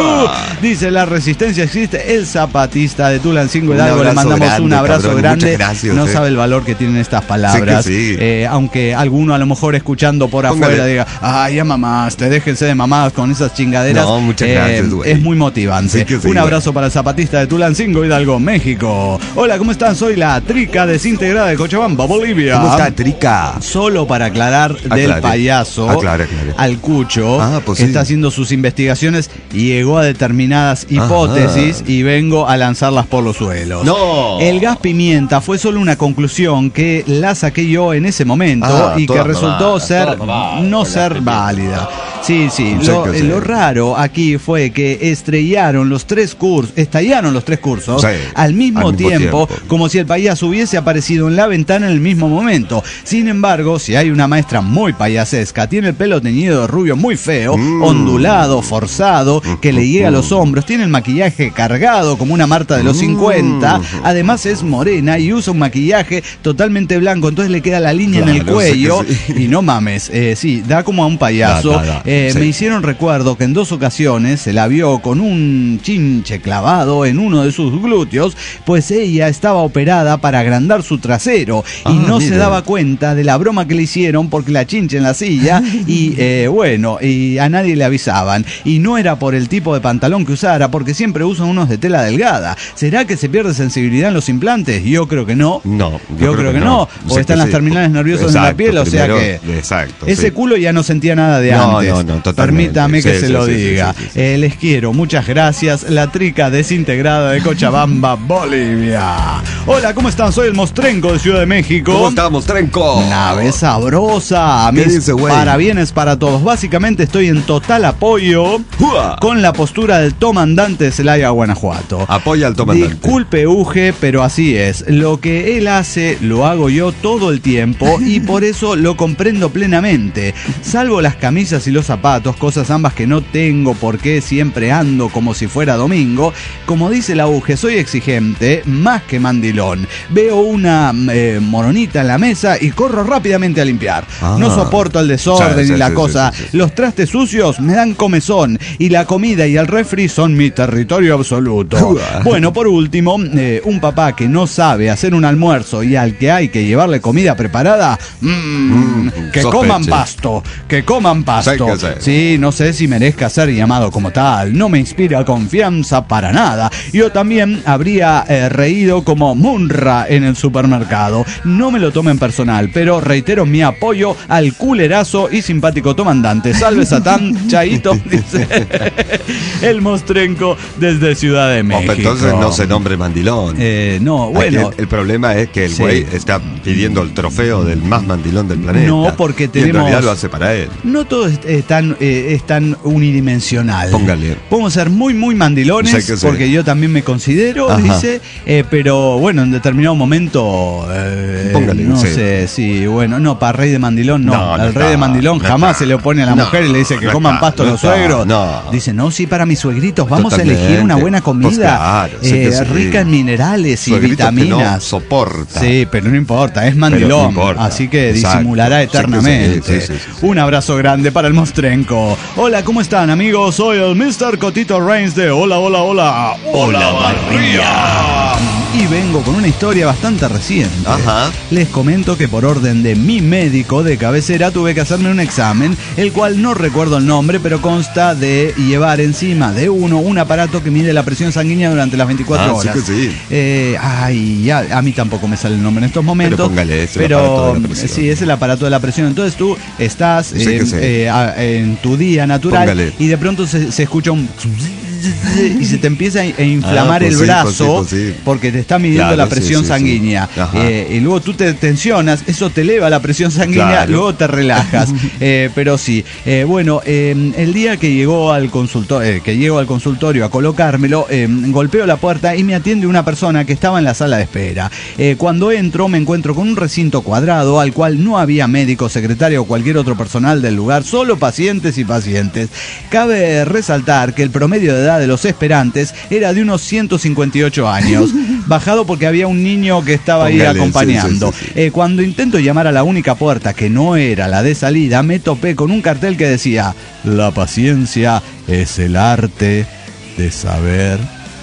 Dice, la resistencia existe, el zapatista de Tulancingo Un Hidalgo. Le abrazo mandamos grande, un abrazo cabrón. grande. Muchas gracias, no eh. sabe el valor que tienen estas palabras. Sí que sí. Eh, aunque alguno a lo mejor escuchando por Póngale. afuera diga, ay, ya mamaste, déjense de mamadas con esas chingaderas. No, muchas Eh, gracias, güey. Es muy motivante. Sí que sí, un güey. abrazo para el zapatista de Tulancingo Hidalgo, México. Hola, ¿cómo están? Soy la Trica desintegrada de Cochabamba, Bolivia. ¿Cómo está, Trica? Solo para aclarar del Aclare. payaso Aclare, aclare. al Cucho, Ah, pues que sí. está haciendo sus investigaciones y llegó a determinadas hipótesis y vengo a lanzarlas por los suelos. No. El gas pimienta fue solo una conclusión que la saqué yo en ese momento Ah, y que todas resultó mamadas, ser todas mamadas, no con ser gas válida. Sí, sí. Sí Lo, que sí. lo raro aquí fue que estrellaron los tres cursos, estallaron los tres cursos Sí, al mismo, al mismo tiempo, tiempo. como si el payaso hubiese aparecido en la ventana en el mismo momento. Sin embargo, si hay una maestra muy payasesca, tiene el pelo teñido de rubio muy feo, Mm. ondulado, forzado, que le llega a los hombros, tiene el maquillaje cargado como una Marta de los Mm. cincuenta, además es morena y usa un maquillaje totalmente blanco, entonces le queda la línea en el Claro, cuello sí que sí. y no mames, eh, sí, da como a un payaso. Da, da, da, Eh, sí. Me hicieron recuerdo que en dos ocasiones se la vio con un chinche clavado en uno de sus glúteos, pues ella estaba operada para agrandar su trasero y Ah, no se mira. daba cuenta de la broma que le hicieron porque la chinche en la silla y eh, bueno, y a nadie le avisaban. Y no era por el tipo de pantalón que usara, porque siempre usan unos de tela delgada. ¿Será que se pierde sensibilidad en los implantes? Yo creo que no. No, Yo, creo, que, no. O Sí están que las sí. terminales nerviosas en la Exacto, piel, o sea primero- que... Exacto. Ese sí. culo ya no sentía nada de No, antes. no, no, totalmente. Permítame que Sí, se sí, lo sí, sí, diga. sí, sí, sí. Eh, les quiero, muchas gracias. La Trica desintegrada de Cochabamba, Bolivia. Hola, ¿cómo están? Soy el Mostrenco de Ciudad de México. ¿Cómo estamos, Trenco? Nave sabrosa. ¿Qué Mis dice, güey? parabienes para todos. Básicamente estoy en total apoyo ¡Jua! con la postura del tomandante de Celaya, Guanajuato. Apoya al tomandante. Disculpe, Uge, pero así es. Lo que él hace lo hago yo todo el tiempo y por eso lo comprendo plenamente. Salvo las camisas y los zapatos, cosas ambas que no tengo porque siempre ando como si fuera domingo. Como dice la Uge, soy exigente, más que mandilón. Veo una eh, moronita en la mesa y corro rápidamente a limpiar. Ah. No soporto el desorden sí, sí, y la sí, cosa. Sí, sí, sí. Los trastes sucios me dan comezón y la comida y el refri son mi territorio absoluto. Bueno, por último, eh, un papá que no sabe hacer un almuerzo y al que hay que llevarle comida preparada, mmm, mm, que sospeche. coman pasto, que coman pasto. Sí, no sé si merezca ser llamado como tal, no me inspira confianza para nada. Yo también habría eh, reído como Munra en el supermercado. No me lo tomen personal, pero reitero mi apoyo al culerazo y simpático comandante. Salve Satán, chaito, dice el Mostrenco desde Ciudad de México. Oh, entonces no se nombre mandilón. Eh, no, bueno. El, el problema es que el sí. güey está pidiendo el trofeo del más mandilón del planeta. No, porque tenemos... Y en realidad lo hace para él. No todo es, es, tan, eh, es tan unidimensional. Póngale. Podemos ser muy, muy mandilones, porque yo también me considero, Ajá. dice, eh, pero bueno, en determinado momento, eh, Póngale, no sí. sé, sí, bueno, no, para rey de mandilón no. no, no Al rey está, de mandilón no jamás está. se le opone a la no, mujer y le dice que no coman pasto no los está, suegros. No. Dice, no, sí, para mis suegritos, vamos Totalmente. a elegir una buena comida, pues claro, eh, sí rica en minerales y vitaminas. No soporta. Sí, pero no importa, es mandilón, no importa. Así que Exacto. disimulará eternamente. Sí, sí, sí, sí, sí. Un abrazo grande para el Mostrenco. Hola, ¿cómo están, amigos? Soy el mister Cotito Reigns de Hola, Hola, Hola. Hola, Barría. Y vengo con una historia bastante reciente. Ajá. Les comento que por orden de mi médico de cabecera tuve que hacerme un examen, el cual no recuerdo el nombre, pero consta de llevar encima de uno un aparato que mide la presión sanguínea durante las veinticuatro ah, horas. Sí que sí. Eh, ay, ya, a mí tampoco me sale el nombre en estos momentos. Pero póngale, es el pero, aparato de la presión. Sí, es el aparato de la presión. Entonces tú estás sí eh, eh, a, en tu día natural póngale. y de pronto se, se escucha un... y se te empieza a inflamar ah, pues el brazo sí, pues sí, pues sí. porque te está midiendo claro, la presión sí, sí, sanguínea sí. Eh, y luego tú te tensionas, eso te eleva la presión sanguínea, claro. luego te relajas. eh, pero sí, eh, bueno, eh, el día que llegó al consultorio, eh, que llego al consultorio a colocármelo, eh, golpeo la puerta y me atiende una persona que estaba en la sala de espera. Eh, cuando entro me encuentro con un recinto cuadrado al cual no había médico, secretario o cualquier otro personal del lugar, solo pacientes y pacientes. Cabe resaltar que el promedio de edad de los esperantes era de unos ciento cincuenta y ocho años, bajado porque había un niño que estaba Póngale, ahí acompañando. Sí, sí, sí. Eh, cuando intento llamar a la única puerta, que no era la de salida, me topé con un cartel que decía: la paciencia es el arte de saber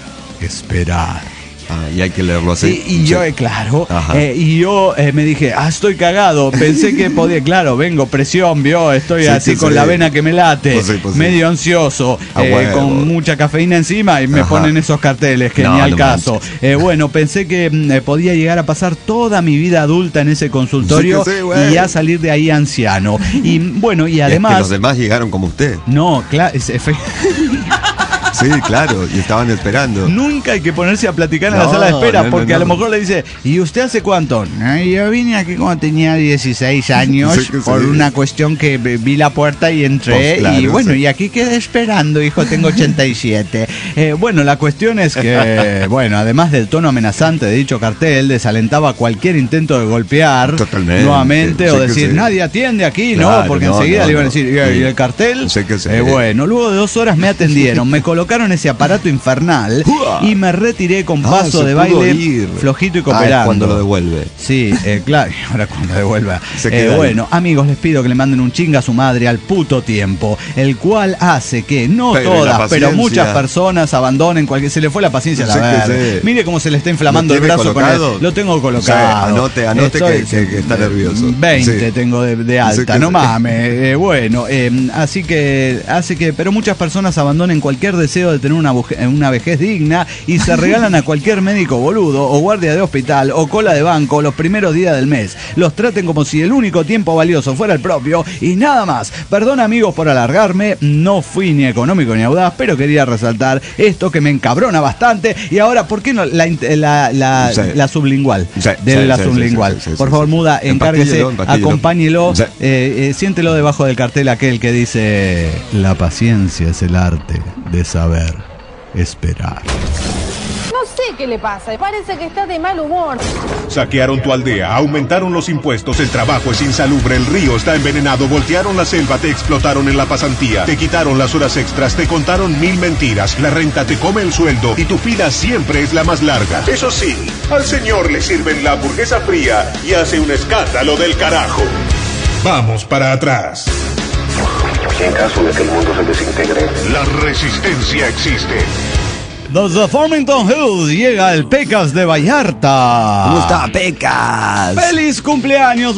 esperar. Ah, y hay que leerlo así. Sí, y yo, eh, claro, eh, y yo eh, me dije, ah, estoy cagado, pensé que podía, claro, vengo, presión, vio, estoy sí, así sí, con sí. la vena que me late, pues sí, pues medio sí. ansioso, ah, eh, bueno. con mucha cafeina encima y me Ajá. ponen esos carteles, que no, ni al no caso. Eh, bueno, pensé que eh, podía llegar a pasar toda mi vida adulta en ese consultorio sí, sí, y ya salir de ahí anciano. Y bueno, y además... Es que los demás llegaron como usted. No, claro, es efe... Sí, claro, y estaban esperando. Nunca hay que ponerse a platicar en no, la sala de espera, no, porque no, no. a lo mejor le dice, ¿y usted hace cuánto? Ay, yo vine aquí cuando tenía dieciséis años sí, por sí. una cuestión que vi la puerta y entré, pues claro, y bueno, sí. y aquí quedé esperando, hijo, tengo ochenta y siete. Eh, bueno, la cuestión es que, bueno, además del tono amenazante de dicho cartel, desalentaba cualquier intento de golpear Totalmente. nuevamente sí, o decir, sí. nadie atiende aquí, claro, ¿no? Porque enseguida no, le iban a decir, ¿y el cartel? Sí que sí. Eh, bueno, luego de dos horas me atendieron, me colocaron ese aparato infernal y me retiré con paso ah, de baile ir. flojito y cooperando. Ah, cuando lo devuelve. Sí, eh, claro, ahora cuando devuelva. Eh, bueno, amigos, les pido que le manden un chinga a su madre al puto tiempo, el cual hace que no pero todas, pero muchas personas abandonen cualquier... Se le fue la paciencia a la verdad. Mire cómo se le está inflamando el brazo colocado? con el... Lo tengo colocado. Sí, anote, anote Estoy, que, que, que está nervioso. veinte sí. tengo de, de alta, no mames. Eh, bueno, eh, así que hace que... Pero muchas personas abandonen cualquier deseo de tener una, una vejez digna y se regalan a cualquier médico boludo o guardia de hospital o cola de banco los primeros días del mes. Los traten como si el único tiempo valioso fuera el propio y nada más. Perdón, amigos, por alargarme, no fui ni económico ni audaz, pero quería resaltar esto que me encabrona bastante. Y ahora, ¿por qué no la, la, la, sí. la sublingual? Sí, de sí, la sí, sublingual. Sí, sí, sí, por favor, Muda, encárguese, acompáñelo, sí. eh, eh, siéntelo debajo del cartel aquel que dice: la paciencia es el arte de saber esperar. No sé qué le pasa. Parece que está de mal humor. Saquearon tu aldea, aumentaron los impuestos, el trabajo es insalubre, el río está envenenado, voltearon la selva, te explotaron en la pasantía, te quitaron las horas extras, te contaron mil mentiras, la renta te come el sueldo y tu fila siempre es la más larga. Eso sí, al señor le sirven la hamburguesa fría y hace un escándalo del carajo. Vamos para atrás. En caso de que el mundo se desintegre, La resistencia existe. Desde Farmington Hills llega el Pecas de Vallarta. ¿Cómo está, Pecas? ¡Feliz cumpleaños,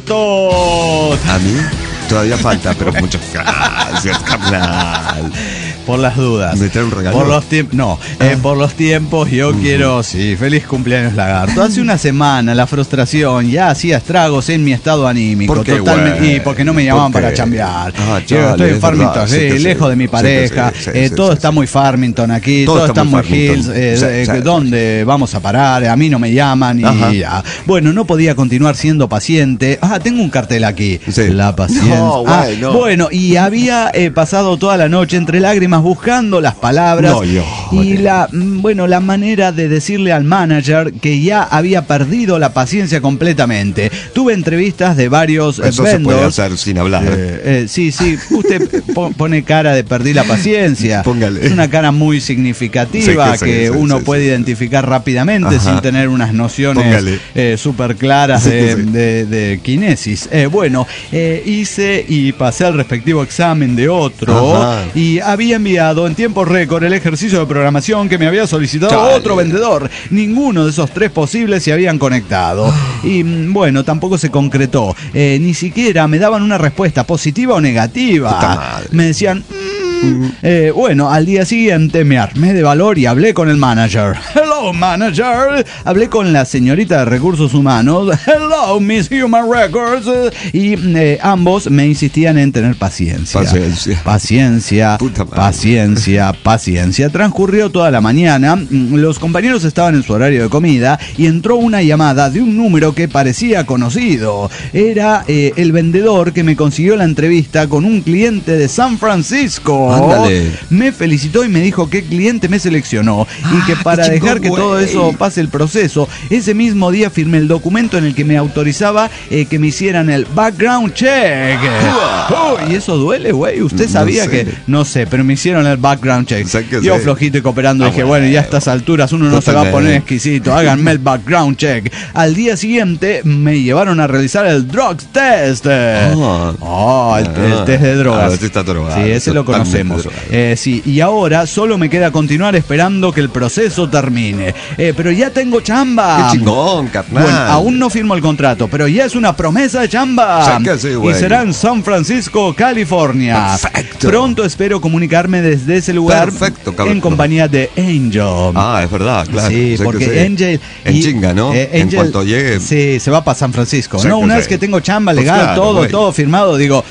lagarto! A mí todavía falta, pero muchas gracias, carnal. Por las dudas. ¿Me trae un regalo? Por los tiempos. No, Ah. eh, por los tiempos yo Uh-huh. quiero. Sí, feliz cumpleaños, lagarto. Hace una semana la frustración ya hacía estragos en mi estado anímico. ¿Por qué, Totalmente. güey? Y porque no me llamaban ¿Por qué? para chambear. Ah, Yo chale, estoy en es Farmington, verdad, sí, sí que sí. lejos de mi Sí que pareja. sí, sí, eh, sí, todo sí, está sí. muy Farmington aquí. Todo Todo, está está muy muy Hills. Farmington. eh, Sí, eh, sí. ¿Dónde vamos a parar? A mí no me llaman y Ajá. ya. Bueno, no podía continuar siendo paciente. Ah, tengo un cartel aquí. Sí. La paciencia. No, Ah, güey, no. Bueno, y había eh, pasado toda la noche entre lágrimas buscando las palabras No, yo, y joder. la mm, bueno la manera de decirle al manager que ya había perdido la paciencia completamente. Tuve entrevistas de varios eh, Eso se puede vendors. hacer sin hablar. Eh, eh, sí, sí, usted po- pone cara de perdí la paciencia. Póngale. Es una cara muy significativa Sí, que que sí, sí, uno sí, puede sí. identificar rápidamente Ajá. sin tener unas nociones Póngale. eh, súper claras Sí, de, sí. de- de kinesis. Eh, bueno, eh, hice y pasé al respectivo examen de otro Ajá. y había enviado en tiempo récord el ejercicio de programación que me había solicitado Chale. otro vendedor. Ninguno de esos tres posibles se habían conectado. Y mm, bueno, tampoco se concretó. Eh, ni siquiera me daban una respuesta positiva o negativa. Puta madre. Me decían... "Mm". Eh, bueno, al día siguiente me armé de valor y hablé con el manager. Hello, manager. Hablé con la señorita de recursos humanos. Hello, Miss Human Records. Y eh, ambos me insistían en tener paciencia. Paciencia. Paciencia. Puta madre. Paciencia. Paciencia. Transcurrió toda la mañana. Mm, Los compañeros estaban en su horario de comida y entró una llamada de un número que parecía conocido. Era eh, el vendedor que me consiguió la entrevista con un cliente de San Francisco. Ándale. Me felicitó y me dijo qué cliente me seleccionó y que Ah, para qué dejar chingón, que todo güey. eso pase el proceso, ese mismo día firmé el documento en el que me autorizaba eh, que me hicieran el background check. Oh, y eso duele, güey. Usted No sabía sé. que no sé, pero me hicieron el background check. Sé que Yo sé. flojito y cooperando Ah, dije, bueno. bueno, ya a estas alturas uno no se va a poner Totalmente. exquisito. Háganme el background check. Al día siguiente me llevaron a realizar el drugs test. Ah. Oh, el, el Ah. test de drogas. Ah, ese está drogado, Sí, ese lo totalmente conocemos. drogado. Eh, sí, y ahora solo me queda continuar esperando que el proceso termine. Eh, pero ya tengo chamba. Qué chingón, carnal. Bueno, aún no firmo el contrato, pero ya es una promesa de chamba. O sea, que sí, y güey. será en San Francisco, California. Perfecto. Pronto espero comunicarme desde ese lugar Perfecto, cabrón. en compañía de Angel. Ah, es verdad, claro. Sí, Sé que porque sí. Angel... En y- chinga, ¿no? eh, En Angel- cuanto llegue. Sí, se va para San Francisco. Sé No, que una sí. vez que tengo chamba Pues legal, claro, todo, güey. todo firmado, digo,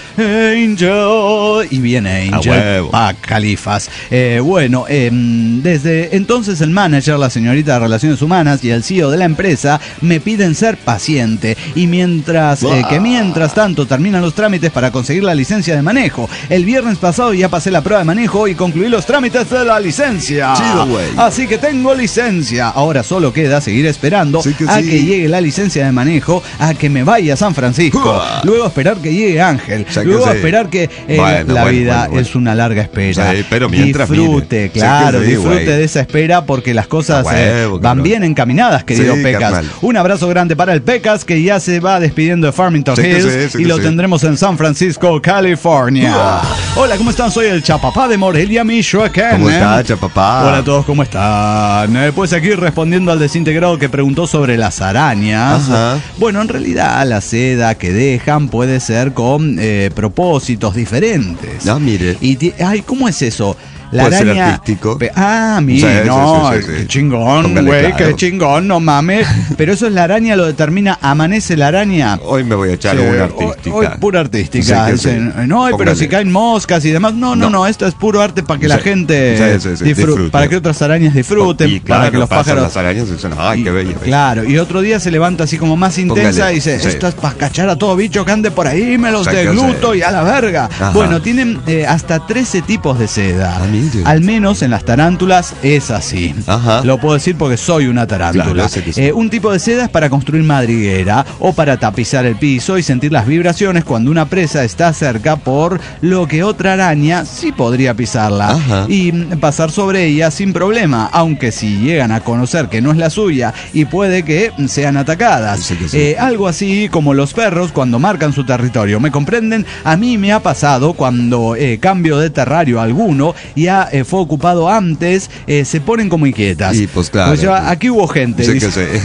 Angel, y viene Angel huevo. a Califas. Eh, bueno, em, desde entonces el manager, la señorita de Relaciones Humanas y el C E O de la empresa me piden ser paciente y mientras eh, que mientras tanto terminan los trámites para conseguir la licencia de manejo. El viernes pasado ya pasé la prueba de manejo y concluí los trámites de la licencia. Chido, güey. Así que tengo licencia. Ahora solo queda seguir esperando Sí que a sí. que llegue la licencia de manejo, a que me vaya a San Francisco. Uah. Luego esperar que llegue Ángel. Ya que Luego sí. esperar que eh, Bueno, la bueno, vida bueno, bueno. es una larga espera. Sí, pero mientras, disfrute, mire. claro, Sí que sí, disfrute güey. de esa espera porque las cosas A eh, huevo, van cabrón. bien encaminadas, querido Sí, Pecas. carnal. Un abrazo grande para el Pecas que ya se va despidiendo de Farmington Sí que Hills sí, sí y que lo sí. tendremos en San Francisco, California. Hola, ¿cómo están? Soy el Chapapá de Morelia, Michoacán. ¿Cómo ¿eh? está, Chapapá? Hola a todos, ¿cómo están? Eh, pues aquí respondiendo al desintegrado que preguntó sobre las arañas. Ajá. Bueno, en realidad la seda que dejan puede ser con eh, propósitos diferentes. Ah, mire. Y ti- ay, ¿cómo es eso? La Puede ser araña. artístico. Pe- Ah, mira, Sí, no, sí, sí, sí, sí. qué chingón, Póngale güey, claro. qué chingón, no mames. Pero eso es la araña, lo determina, amanece la araña. Hoy me voy a echar Sí, una hoy- artística. Hoy, pura artística. Sí que sí. Dicen, no, pero Póngale. si caen moscas y demás. No, no, no, No. esto es puro arte para que Sí. la gente Sí, sí, sí, disfrute, disfrute. para que otras arañas disfruten, Y claro, para que los pasan pájaros. las arañas y dicen, ay, qué bella. Claro, y otro día se levanta así como más intensa Póngale, y dice, sí. esto es para cachar a todo bicho que ande por ahí, me los O sea, que degluto sí. y a la verga. Ajá. Bueno, tienen eh, hasta trece tipos de seda. Ah, mire. Al menos en las tarántulas es así. Ajá. Lo puedo decir porque soy una tarántula. Claro, sé que sí. Eh, un tipo de seda es para construir madriguera o para tapizar el piso y sentir las vibraciones cuando una presa está cerca, por lo que otra araña sí podría pisarla. Ajá. Y mm, pasar sobre ella sin problema, aunque si llegan a conocer que no es la suya y puede que mm, sean atacadas. Sé que sí. Eh, algo así como los perros cuando marcan su territorio. ¿Me comprenden? A mí me ha pasado cuando eh, cambio de terrario alguno y ya eh, fue ocupado antes, eh, se ponen como inquietas. Y pues claro. Pues ya, aquí hubo gente. Sé dice, que sé.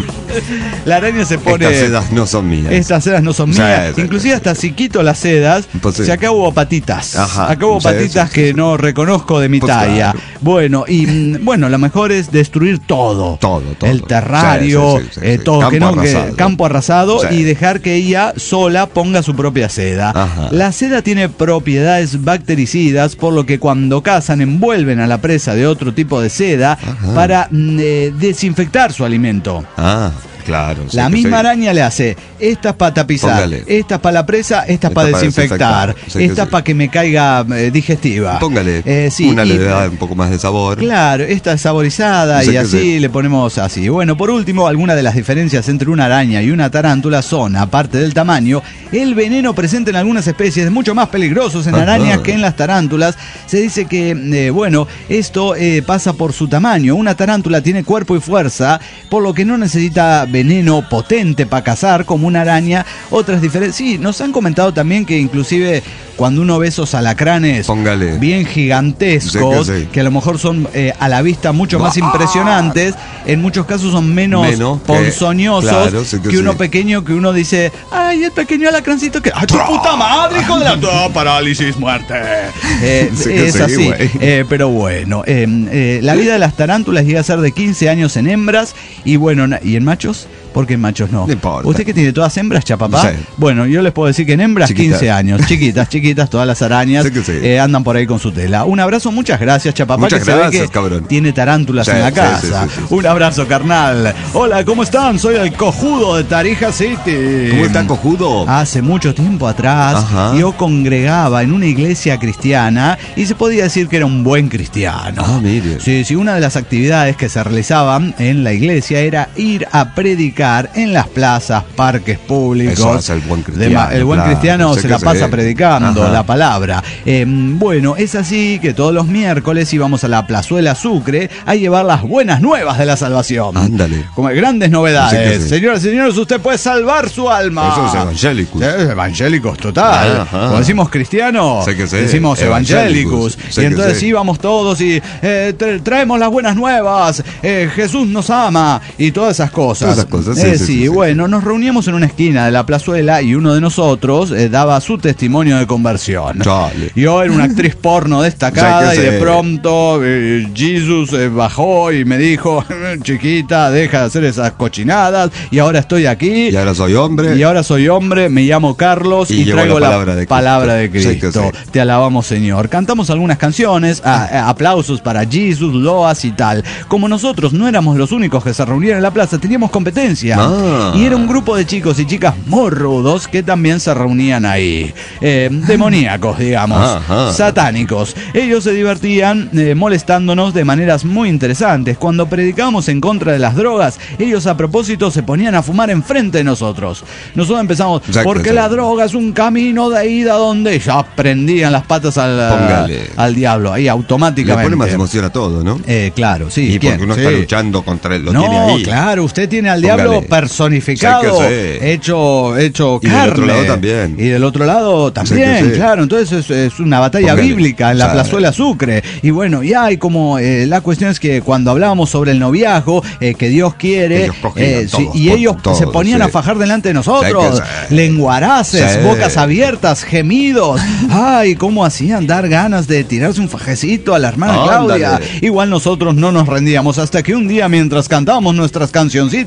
la araña se pone... Estas sedas no son mías. Estas sedas no son Sí, mías. sí, Inclusive sí. hasta si quito las sedas, Pues sí. si acá hubo patitas. Ajá. Acá hubo Sí, patitas sí, que sí, sí. no reconozco de mi Pues talla. claro. Bueno, y mm, bueno, lo mejor es destruir todo. Todo, todo. El terrario, Sí, sí, sí, eh, sí. todo. Campo que no, que- arrasado. campo arrasado Sí. y dejar que ella sola ponga su propia seda. Ajá. La seda tiene propiedades bactericidas, por lo que cuando cazan envuelven a la presa de otro tipo de seda Ajá. para mm, eh, desinfectar su alimento. Ah, claro. sé La que misma sé. araña le hace, esta es para tapizar, Póngale. esta es para la presa, esta es Esta para para desinfectar, desinfectar. Sí que esta es sí. para que me caiga eh, digestiva. Póngale. Eh, sí, Una y- le da un poco más de sabor. Claro, esta es saborizada Sí y que así sí. le ponemos así. Bueno, por último, algunas de las diferencias entre una araña y una tarántula son, aparte del tamaño, el veneno presente en algunas especies, mucho más peligrosos en Ajá. arañas que en las tarántulas. Se dice que, eh, bueno, esto eh, pasa por su tamaño. Una tarántula tiene cuerpo y fuerza, por lo que no necesita veneno potente para cazar como una araña. Otras diferencias. Sí, nos han comentado también que inclusive cuando uno ve esos alacranes Póngale. bien gigantescos, Sí que sí. que a lo mejor son eh, a la vista mucho más Ah. impresionantes, en muchos casos son menos, Menos que- ponzoñosos claro, sí que, que uno sí. pequeño, que uno dice, ay, el pequeño alacrancito que... ¡Ay, tu puta madre, hijo de la... ¡Oh, parálisis, muerte! Eh, Sí que es sí, así, güey. eh, pero bueno, eh, eh, la vida de las tarántulas llega a ser de quince años en hembras y bueno, na- ¿y en machos? Porque en machos no. No importa. ¿Usted que tiene todas hembras, chapapá? Sí. Bueno, yo les puedo decir que en hembras Chiquitas. quince años, chiquitas, chiquitas, todas las arañas Sí que sí. eh, andan por ahí con su tela. Un abrazo, muchas gracias, chapapá. Muchas que se ve gracias, que cabrón. tiene tarántulas Sí, en la sí, casa. sí, sí, sí, sí. Un abrazo, carnal. Hola, ¿cómo están? Soy el cojudo de Tarija City. ¿Cómo está, cojudo? Hace mucho tiempo atrás, Ajá. yo congregaba en una iglesia cristiana y se podía decir que era un buen cristiano. Ah, mire. Sí, sí, una de las actividades que se realizaban en la iglesia era ir a predicar en las plazas, parques públicos. Eso hace el buen cristiano, Dema- El buen claro, cristiano sé se que la sí. pasa predicando Ajá. la palabra. Eh, bueno, es así que todos los miércoles íbamos a la Plazuela Sucre a llevar las buenas nuevas de la salvación. Ándale. Como grandes novedades. Sí que sí. Señoras y señores, usted puede salvar su alma. Eso es evangélicos. Sí, evangélicos total. Ajá. Cuando decimos cristianos, Sé que sí. decimos evangélicos. Evangélicos. Sé Y que entonces sí. íbamos todos y eh, tra- traemos las buenas nuevas. eh, Jesús nos ama y todas esas cosas. Todas esas cosas, sí, Eh, sí, sí, sí, sí. bueno, nos reuníamos en una esquina de la plazuela y uno de nosotros eh, daba su testimonio de conversión. Chale. Yo era una actriz porno destacada Sé y que de sí. pronto eh, Jesús eh, bajó y me dijo, chiquita, deja de hacer esas cochinadas y ahora estoy aquí. Y ahora soy hombre. Y ahora soy hombre, me llamo Carlos y, Y llevo traigo la la palabra de Cristo. palabra de Sí que Cristo. sí. Te alabamos, Señor. Cantamos algunas canciones, a- a- aplausos para Jesús, loas y tal. Como nosotros no éramos los únicos que se reunían en la plaza, teníamos competencia. Ah. Y era un grupo de chicos y chicas muy rudos que también se reunían ahí. Eh, demoníacos, digamos. Ajá. Satánicos. Ellos se divertían eh, molestándonos de maneras muy interesantes. Cuando predicábamos en contra de las drogas, ellos a propósito se ponían a fumar enfrente de nosotros. Nosotros empezamos, Exacto, porque exacto. la droga es un camino de ida donde ya prendían las patas al, Póngale. al diablo, ahí Le automáticamente. pone más emoción a todo, ¿no? Eh, claro, sí. Y ¿quién? porque uno Sí. está luchando contra él, lo no, tiene ahí. claro, usted tiene al diablo Póngale. personificado, Sé que sí. hecho, hecho Y del carne. otro lado también. Y del otro lado también, Sé que sí. claro. Entonces es, es una batalla Póngale. bíblica en la Sabe. Plazuela Sucre. Y bueno, y hay como eh, la cuestión es que cuando hablábamos sobre el noviazgo, eh, que Dios quiere, Ellos cogían eh, sí, todos, y por- ellos todos, se ponían sí. a fajar delante de nosotros, Sé que sí. lenguaraces, Sí. bocas abiertas, gemidos. Ay, cómo hacían dar ganas de tirarse un fajecito a la hermana Ándale. Claudia. Igual nosotros no nos rendíamos hasta que un día, mientras cantábamos nuestras cancioncitas y aplaudíamos,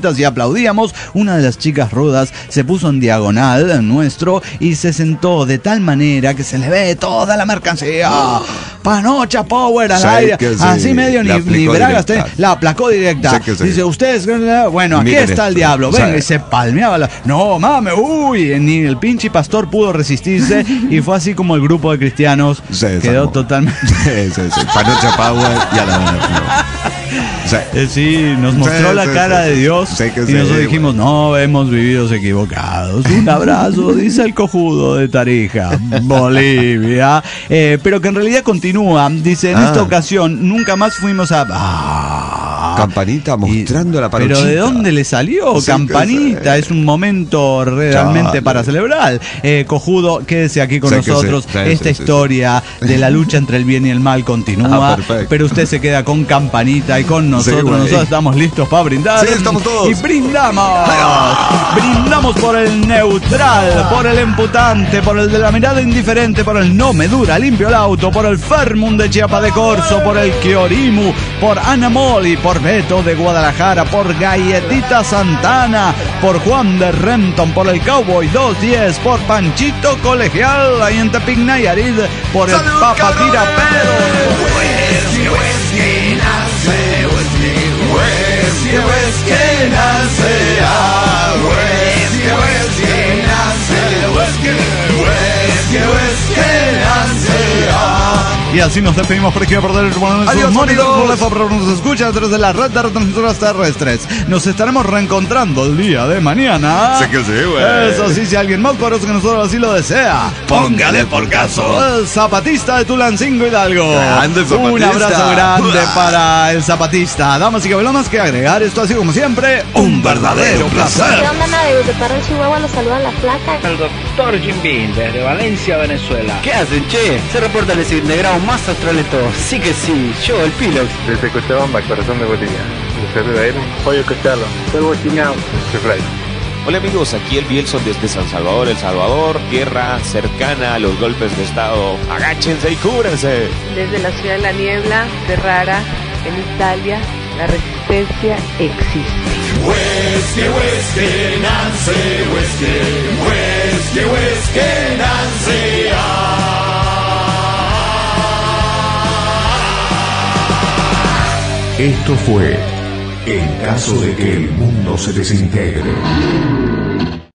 aplaudíamos, una de las chicas rudas se puso en diagonal nuestro y se sentó de tal manera que se le ve toda la mercancía. Panocha Power al aire, que sí, así medio ni, ni bragas, te, la aplacó directa. Sí. Dice, ustedes, bueno, aquí Miren está esto, el diablo, venga, ¿sabe? y se palmeaba la... No, mame, uy, ni el pinche pastor pudo resistirse y fue así como el grupo de cristianos Se quedó desarmó. totalmente... Sí, sí, sí. Panocha Power y a la no. Sí. Eh, sí, nos mostró Sí, la sí, cara sí, de sí. Dios Sí, que y sí, nosotros dijimos, güey. no, hemos vivido equivocados. Un abrazo, dice el cojudo de Tarija, Bolivia. Eh, pero que en realidad continúa, dice, en Ah. esta ocasión nunca más fuimos a... Ah, Campanita mostrando y- la panochita. Pero ¿de dónde le salió? Sí, que Campanita, sí. es un momento realmente Chale. para celebrar. Eh, cojudo, quédese aquí con Sí, que nosotros. sí. Sí, Esta sí, sí, historia de la lucha entre el bien y el mal continúa. Ah, perfecto. Pero usted se queda con Campanita y con nosotros. güey. Nosotros estamos listos para brindar. Sí, estamos todos. Y brindamos. Brindamos por el neutral, por el imputante, por el de la mirada indiferente, por el no me dura, limpio el auto, por el Fermum de Chiapa de Corzo, por el Kiorimu, por Ana Moli, por Beto de Guadalajara, por Galletita Santana, por Juan de Renton, por el Cowboy doscientos diez, por Panchito Colegial, ahí en Tepic Nayarit, por el ¡Salud, Papa cabrones! Tirapedo. Y así nos despedimos por aquí a perder el Adiós, amigos. nos escucha a través de la red de retransmisoras terrestres. Nos estaremos reencontrando el día de mañana. Sé que sí, güey. Eso sí, si alguien más conoce que nosotros así lo desea, Póngale por caso. El Zapatista de Tulancingo Hidalgo. Grande Un Zapatista. abrazo grande para el Zapatista. Damas y caballeros, más que agregar, esto ha sido como siempre Un verdadero placer. ¿Qué onda, amigos? De Parral, Chihuahua, los saluda la flaca. El doctor Jim Bean desde Valencia, Venezuela. ¿Qué hacen, che? Se reporta el desintegrado más astral de todos. Sí que sí, yo, el Pilox. Desde Cochabamba, corazón de Bolivia. Les saluda él, Pollo Cochalo. Soy Chiñao, Chiflay. Hola amigos, aquí el Bielson desde San Salvador, El Salvador, tierra cercana a los golpes de estado. Agáchense y cúbrense. Desde la ciudad de la niebla, Ferrara, en Italia, la resistencia existe. Huesque, huesque, Nancy, huesque, huesque, huesque, Nancy. Esto fue En caso de que el mundo se desintegre.